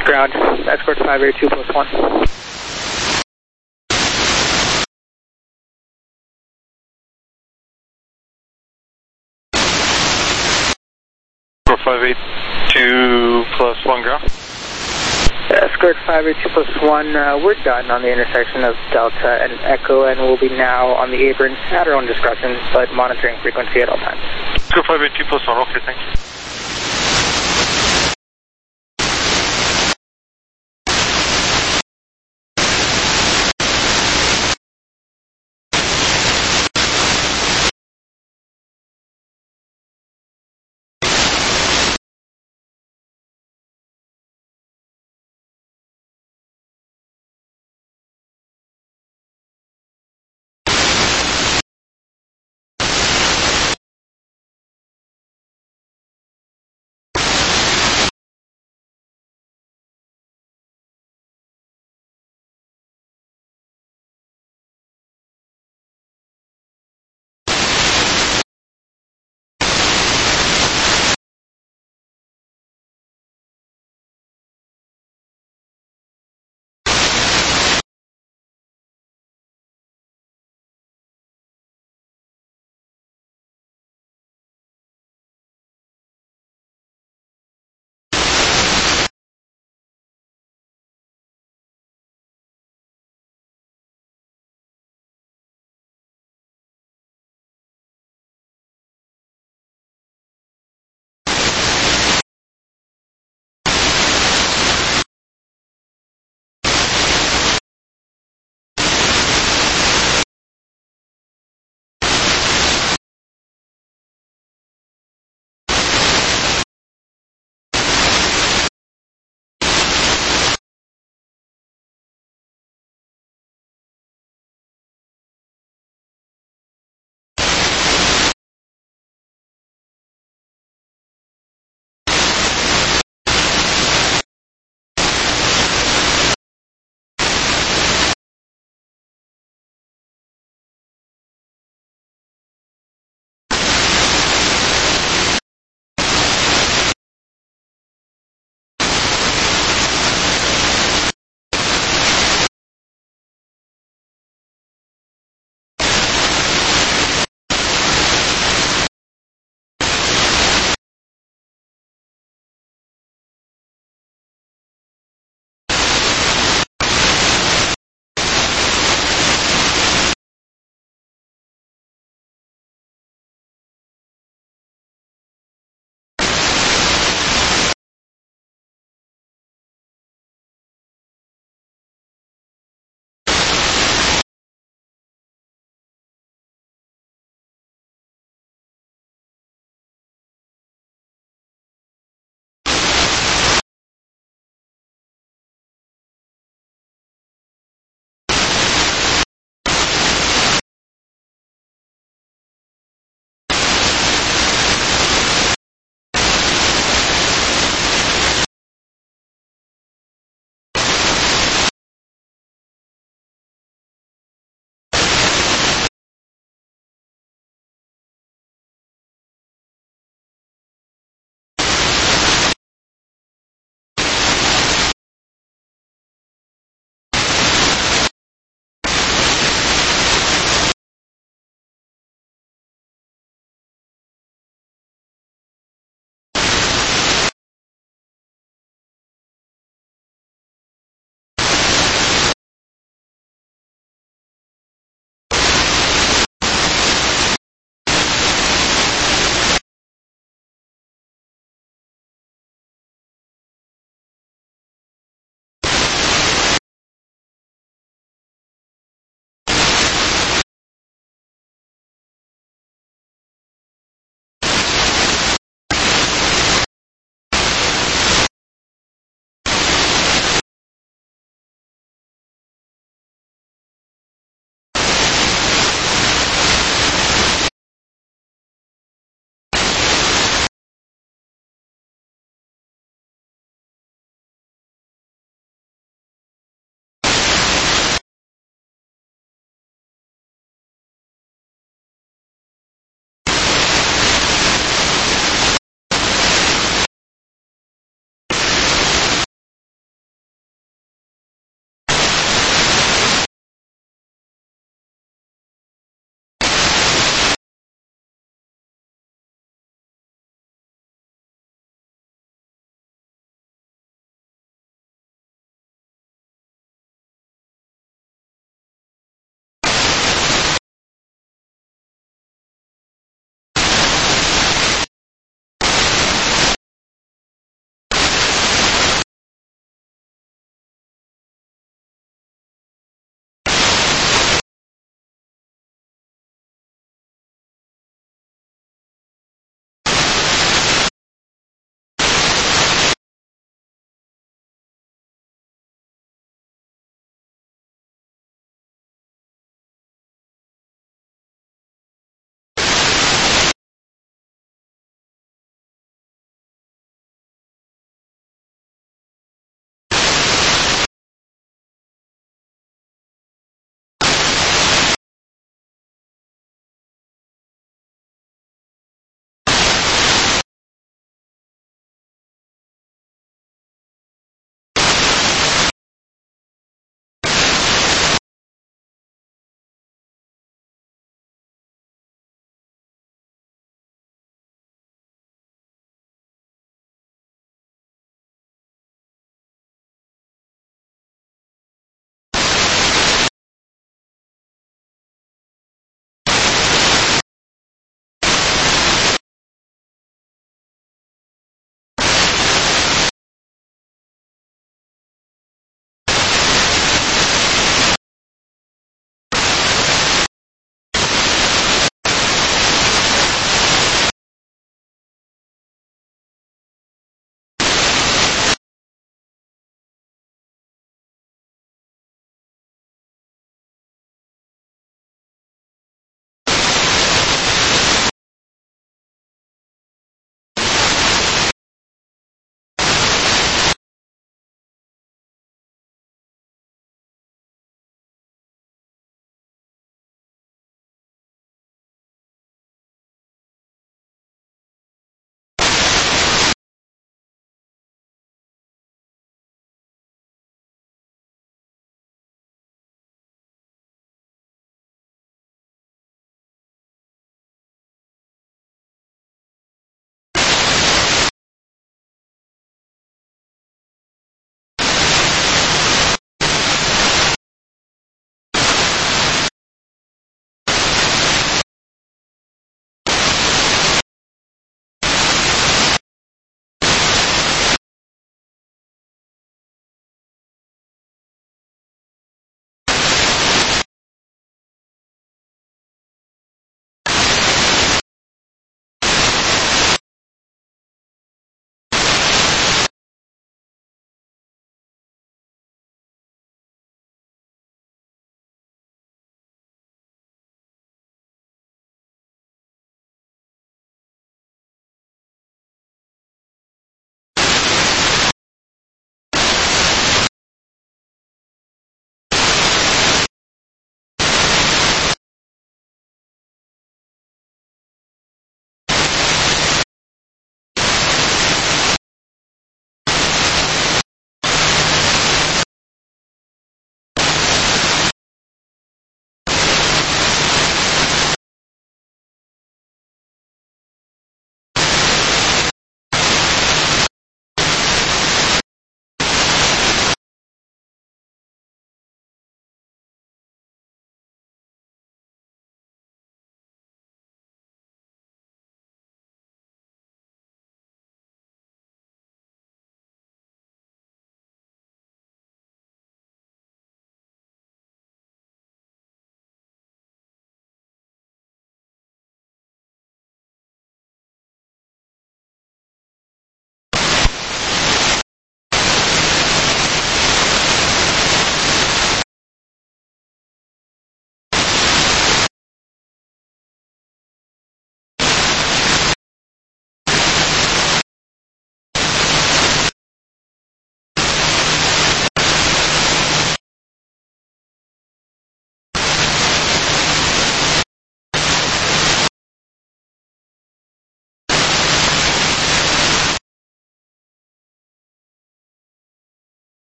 Ground, Escort five eight two plus one. five eight two plus one ground. Escort five eight two plus one, uh, we're done on the intersection of Delta and Echo, and we'll be now on the apron at our own discretion, but monitoring frequency at all times. Escort five eight two plus one, okay, thank you.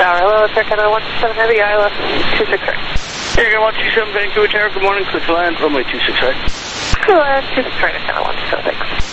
Tower, hello, it's Air one two seven Heavy, I L S two six right. Air one two seven Vancouver Tower, good morning, clear to land, runway two six right. Clear to land, two six right, Air one two seven, thanks.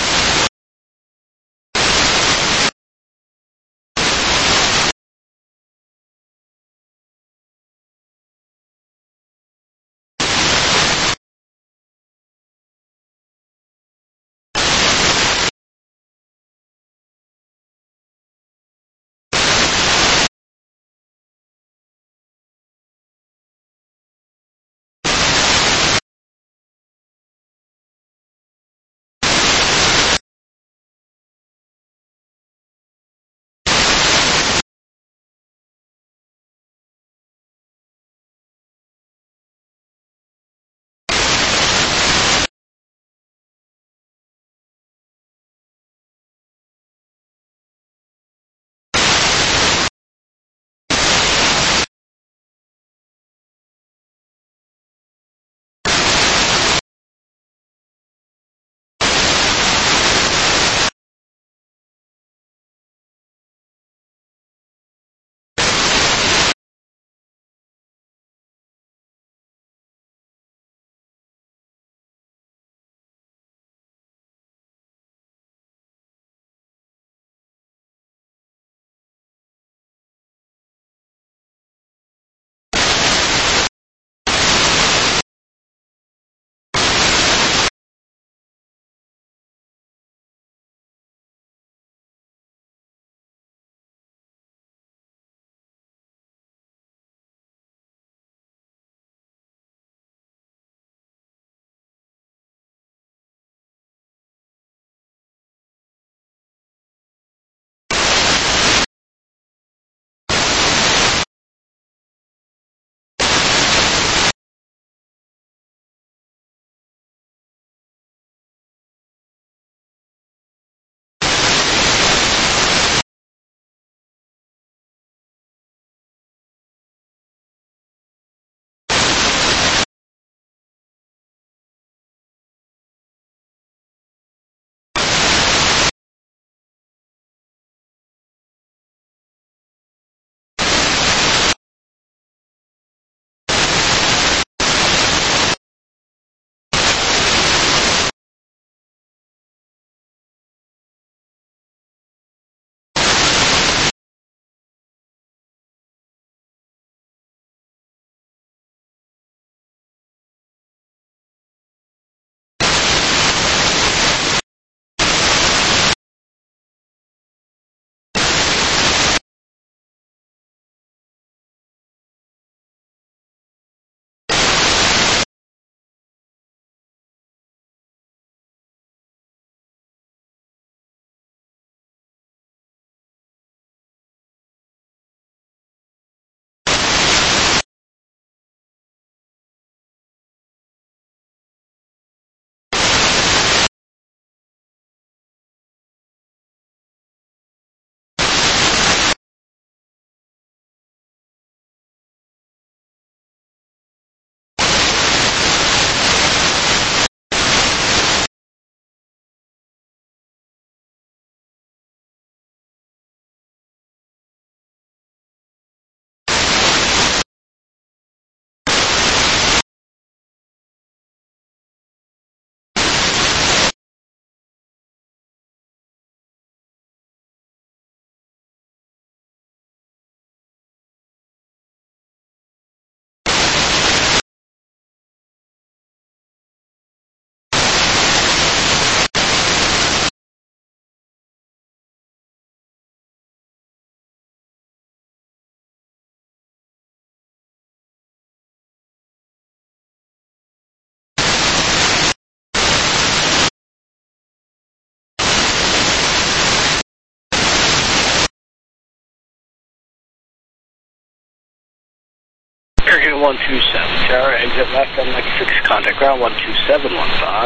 Air one two seven Tower, exit left on Mike six, contact ground one two seven one five.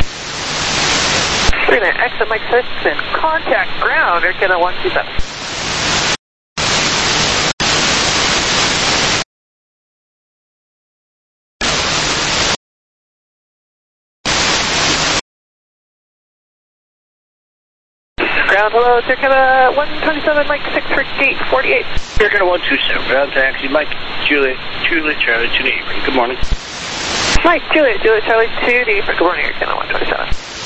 We're going to exit Mike six and contact ground, Air one two seven. Ground, hello, Turkana one twenty-seven, Mike six for gate forty-eight. Turkana one two seven, ground taxi, Mike Juliet, Juliet Charlie two to Apron. Good morning. Mike Juliet, Juliet Charlie two to Apron. Good morning, Turkana one twenty-seven.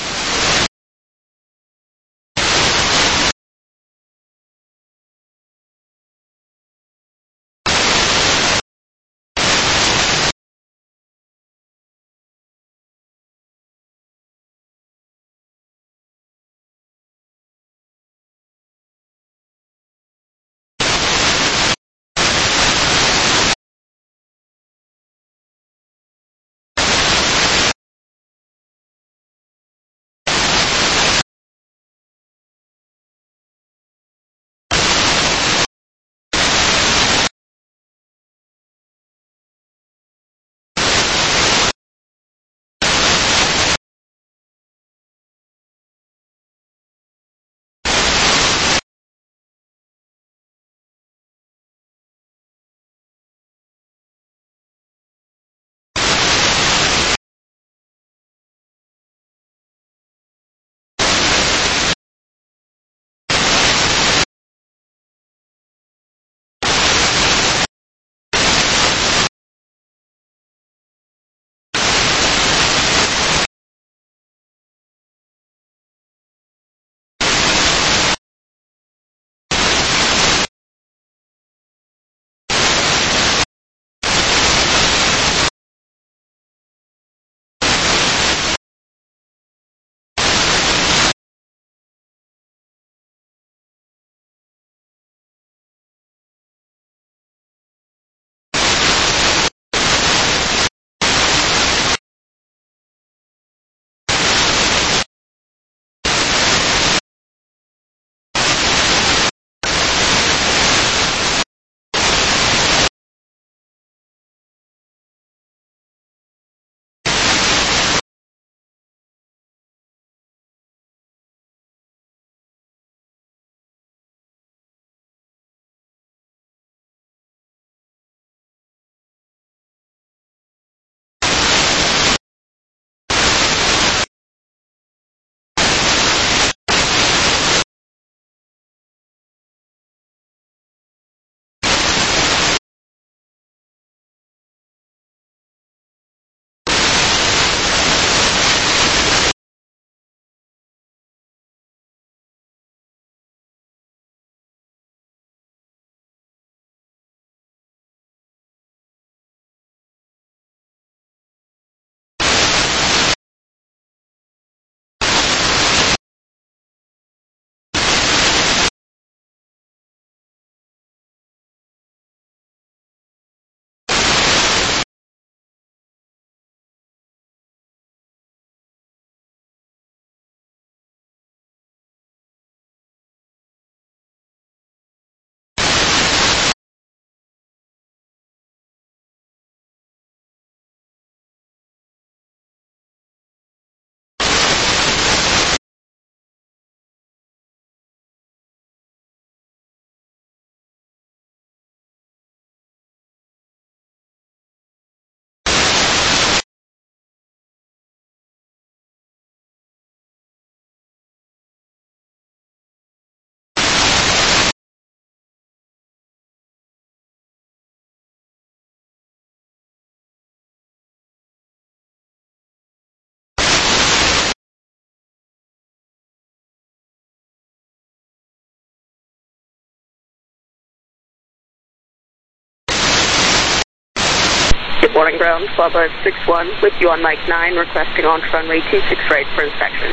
Good morning, ground, Slava six one, with you on Mike nine, requesting on runway two six right for inspection.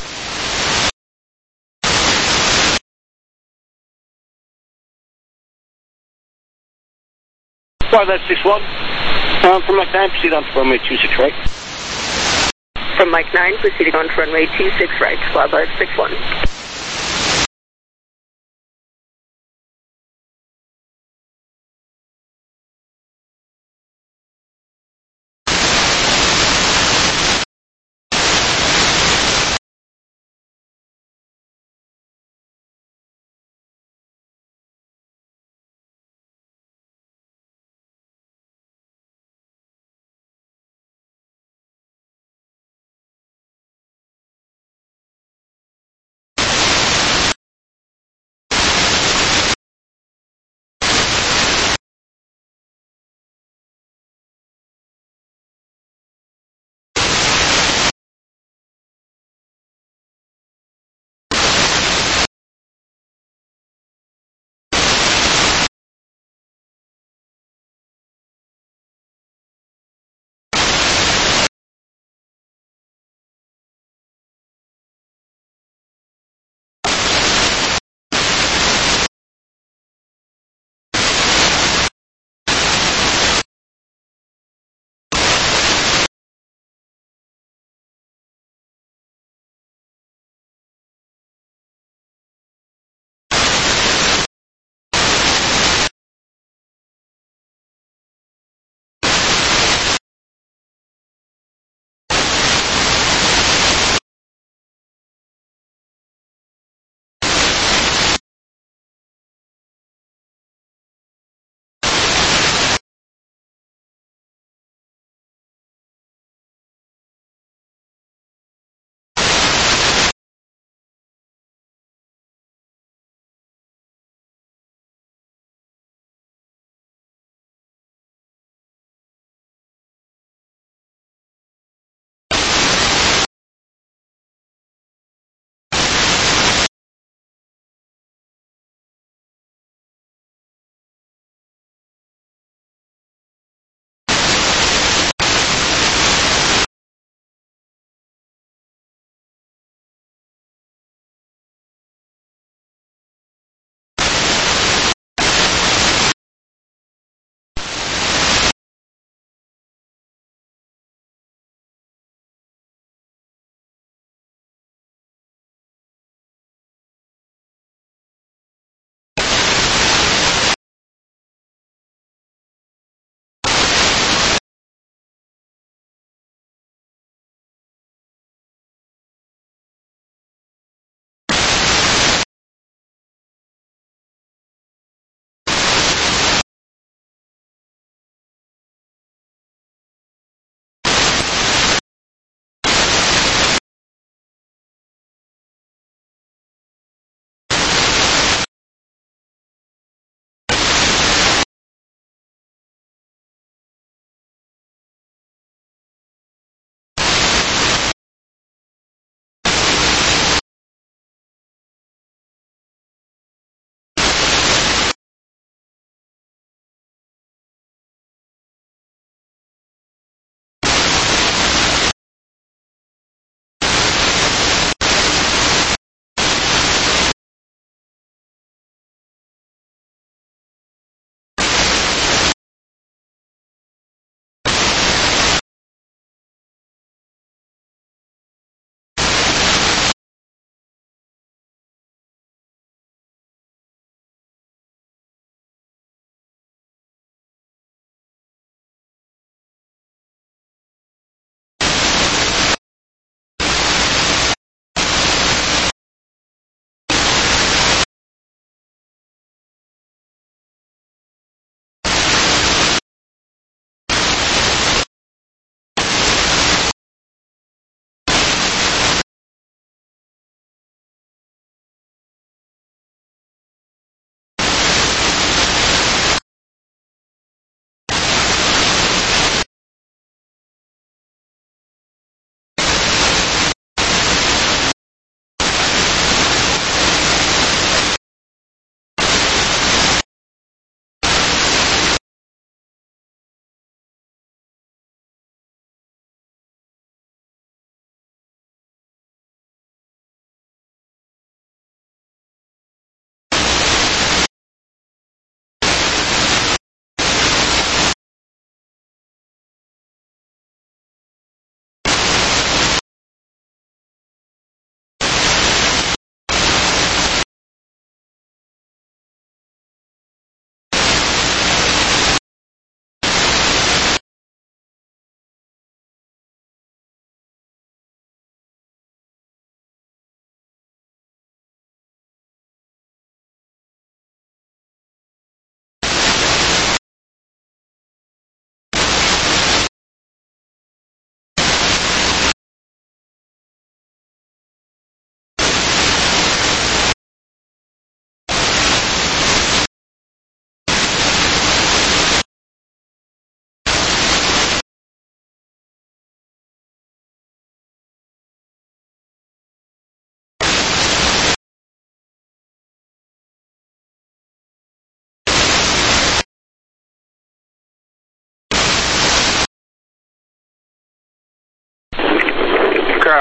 Slava six one, um, from Mike nine, proceed on to runway two six right. From Mike nine, proceeding on to runway two six right, Slava six one.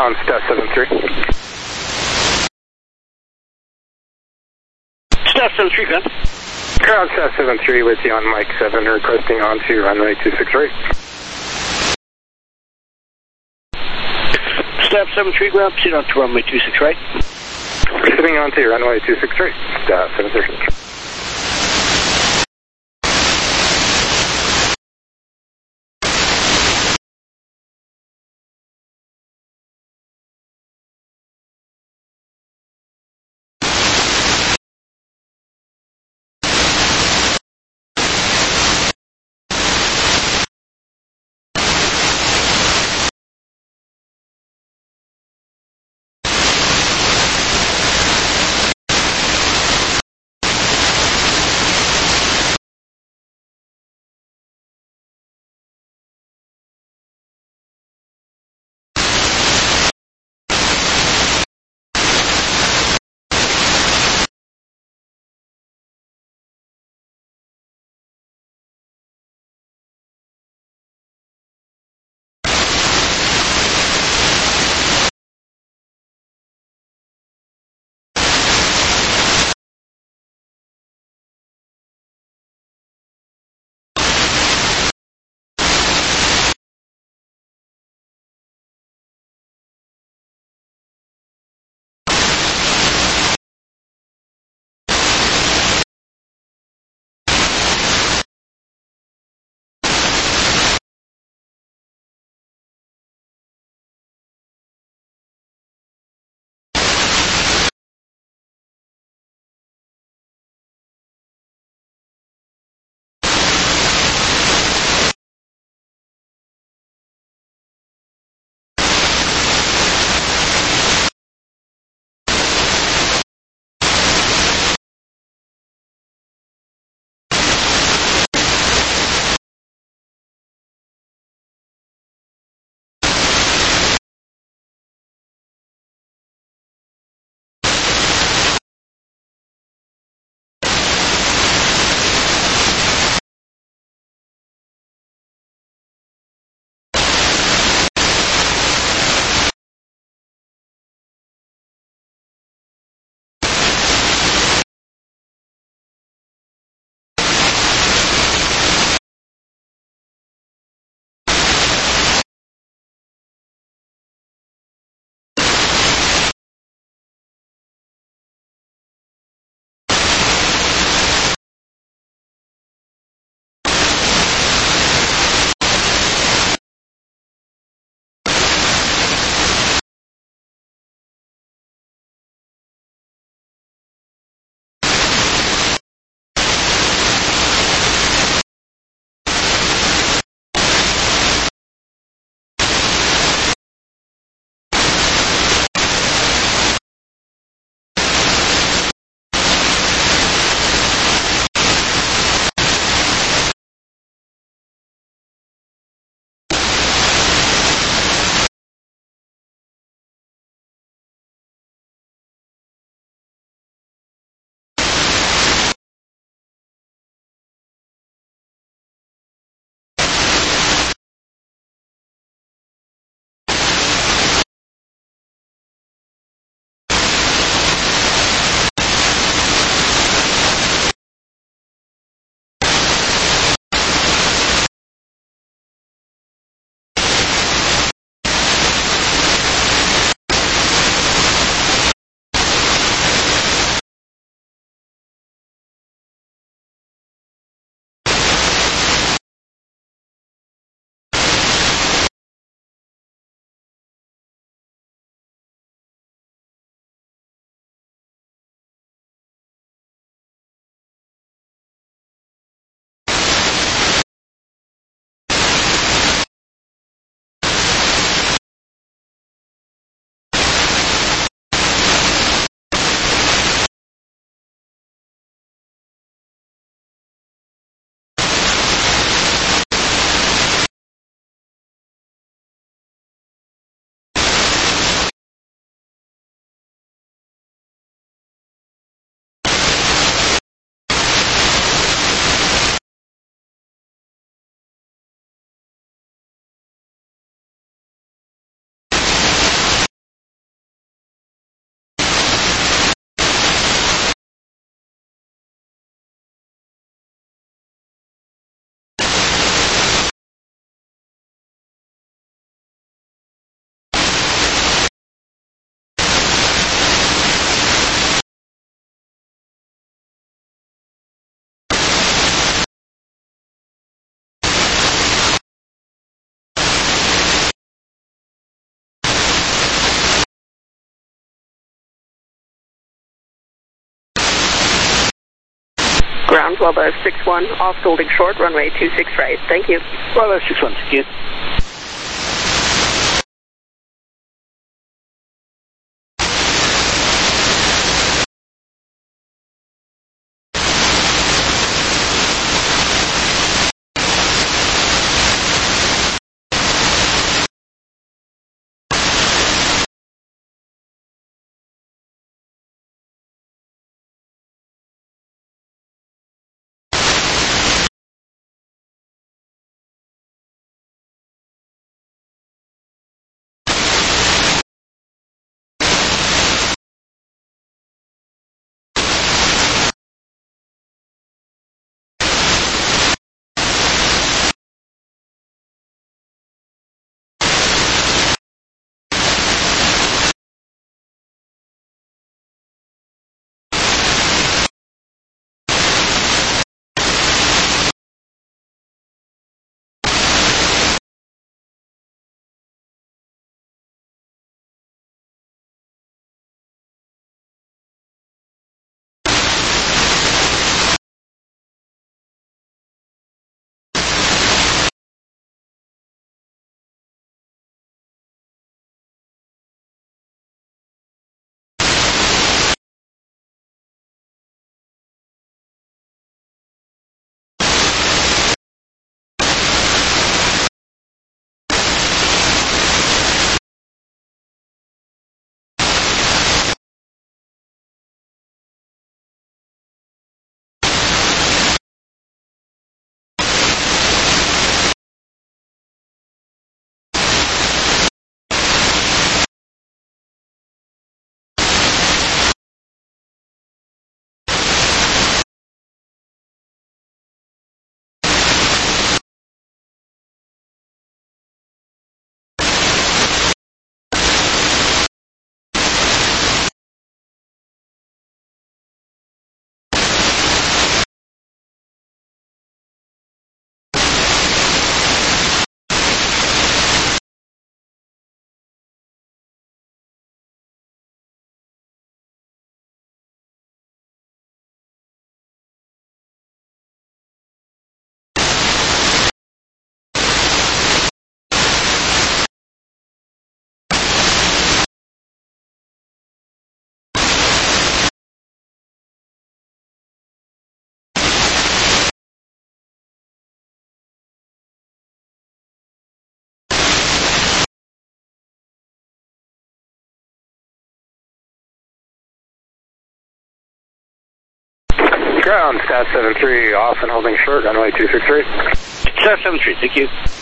Ground, Staff seven three. Staff seven three, go ahead. Ground, Staff seven three with you on Mike seven, requesting onto runway two six right. Staff seven three, ground, proceed on to runway two six right. Proceeding on to runway two six right, Staff seven three. ground, Wildlife six one, off holding short, runway two six right. Thank you. Wildlife six one, thank you. Ground, Stat seven three, off and holding short, runway two six three. Stat seven three, thank you.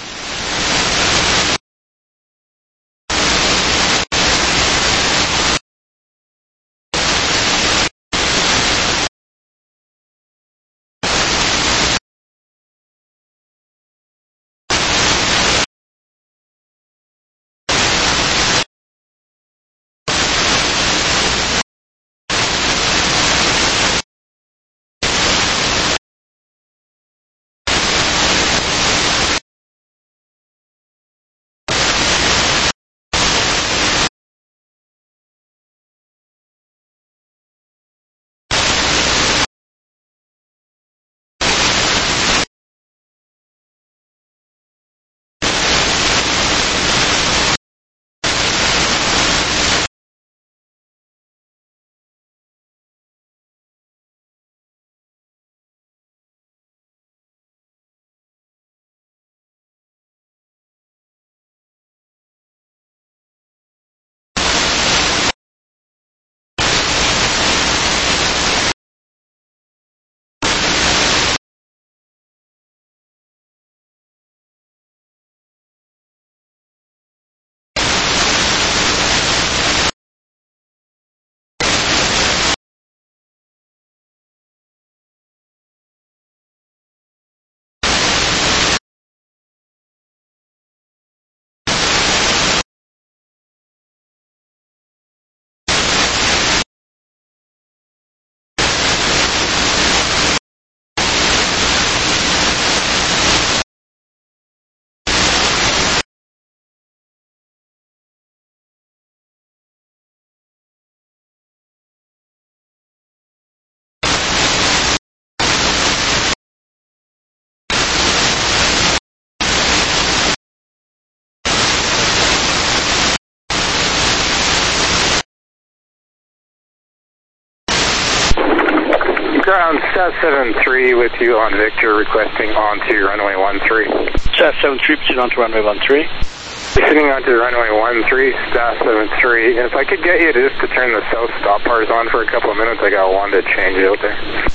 Ground South seven three with you on Victor, requesting onto runway one three. South seven three, proceed onto runway one three. Sitting onto runway one three, South seven three. And if I could get you to just to turn the south stop bars on for a couple of minutes, I got one to change out there.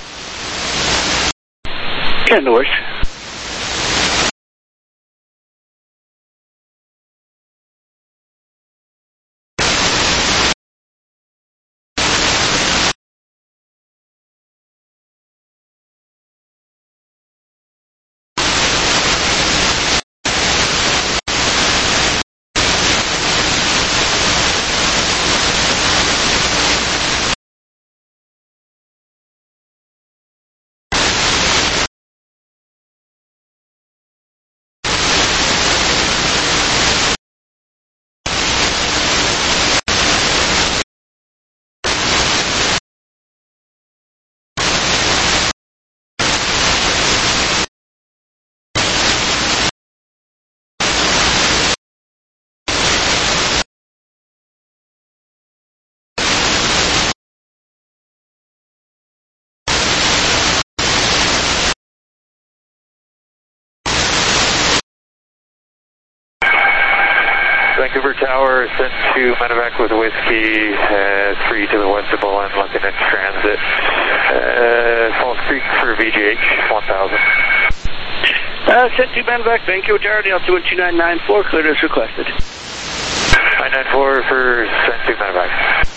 Yeah, no worries. Vancouver Tower, sent to Medevac with Whiskey, uh, three to the west of Bowen, London in transit. Uh, Falls Creek for V G H, one thousand. Uh, sent to Medevac, Vancouver Tower, altitude two nine nine four, cleared as requested. nine nine four for sent to Medevac.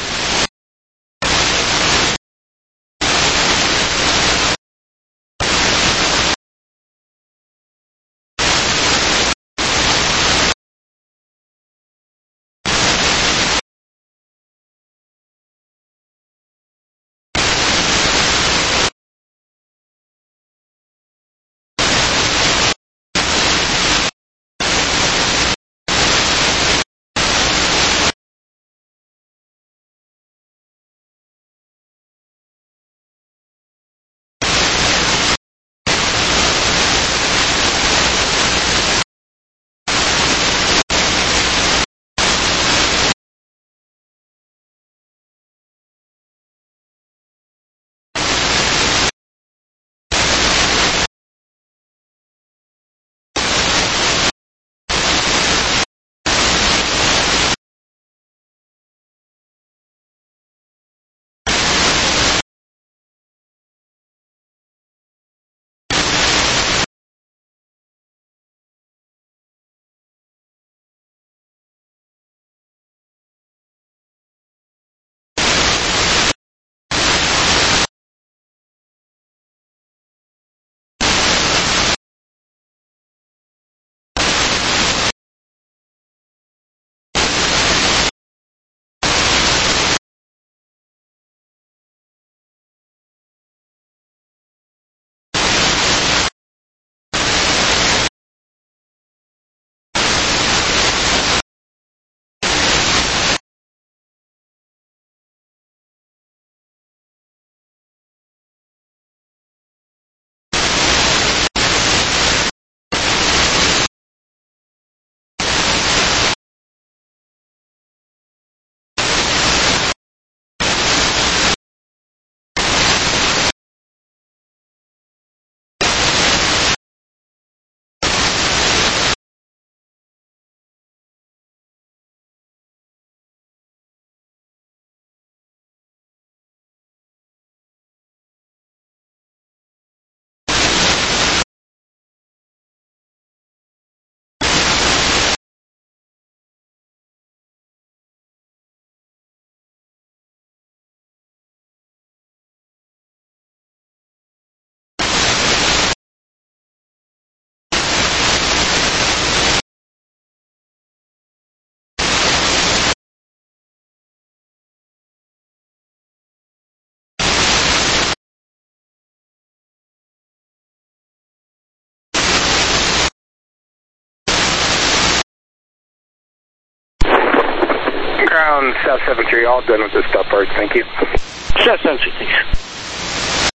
Ground South seven three, all done with the stop parts, thank you. South seven three, thanks.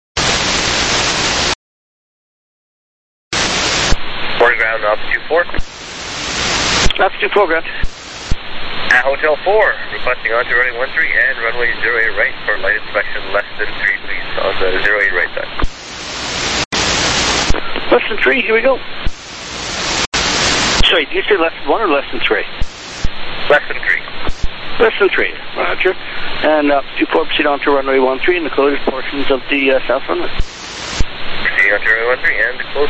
Morning ground, altitude four. Altitude four, ground. At Hotel four, requesting onto runway one three and runway zero eight right for light inspection less than three, please, on the zero eight right side. Less than three, here we go. Sorry, did you say less than one or less than three? Less than three. Less than three, roger. And uh, two four, proceed onto runway one three in the closed portions of the uh, south runway. Proceeding onto runway one three and the closed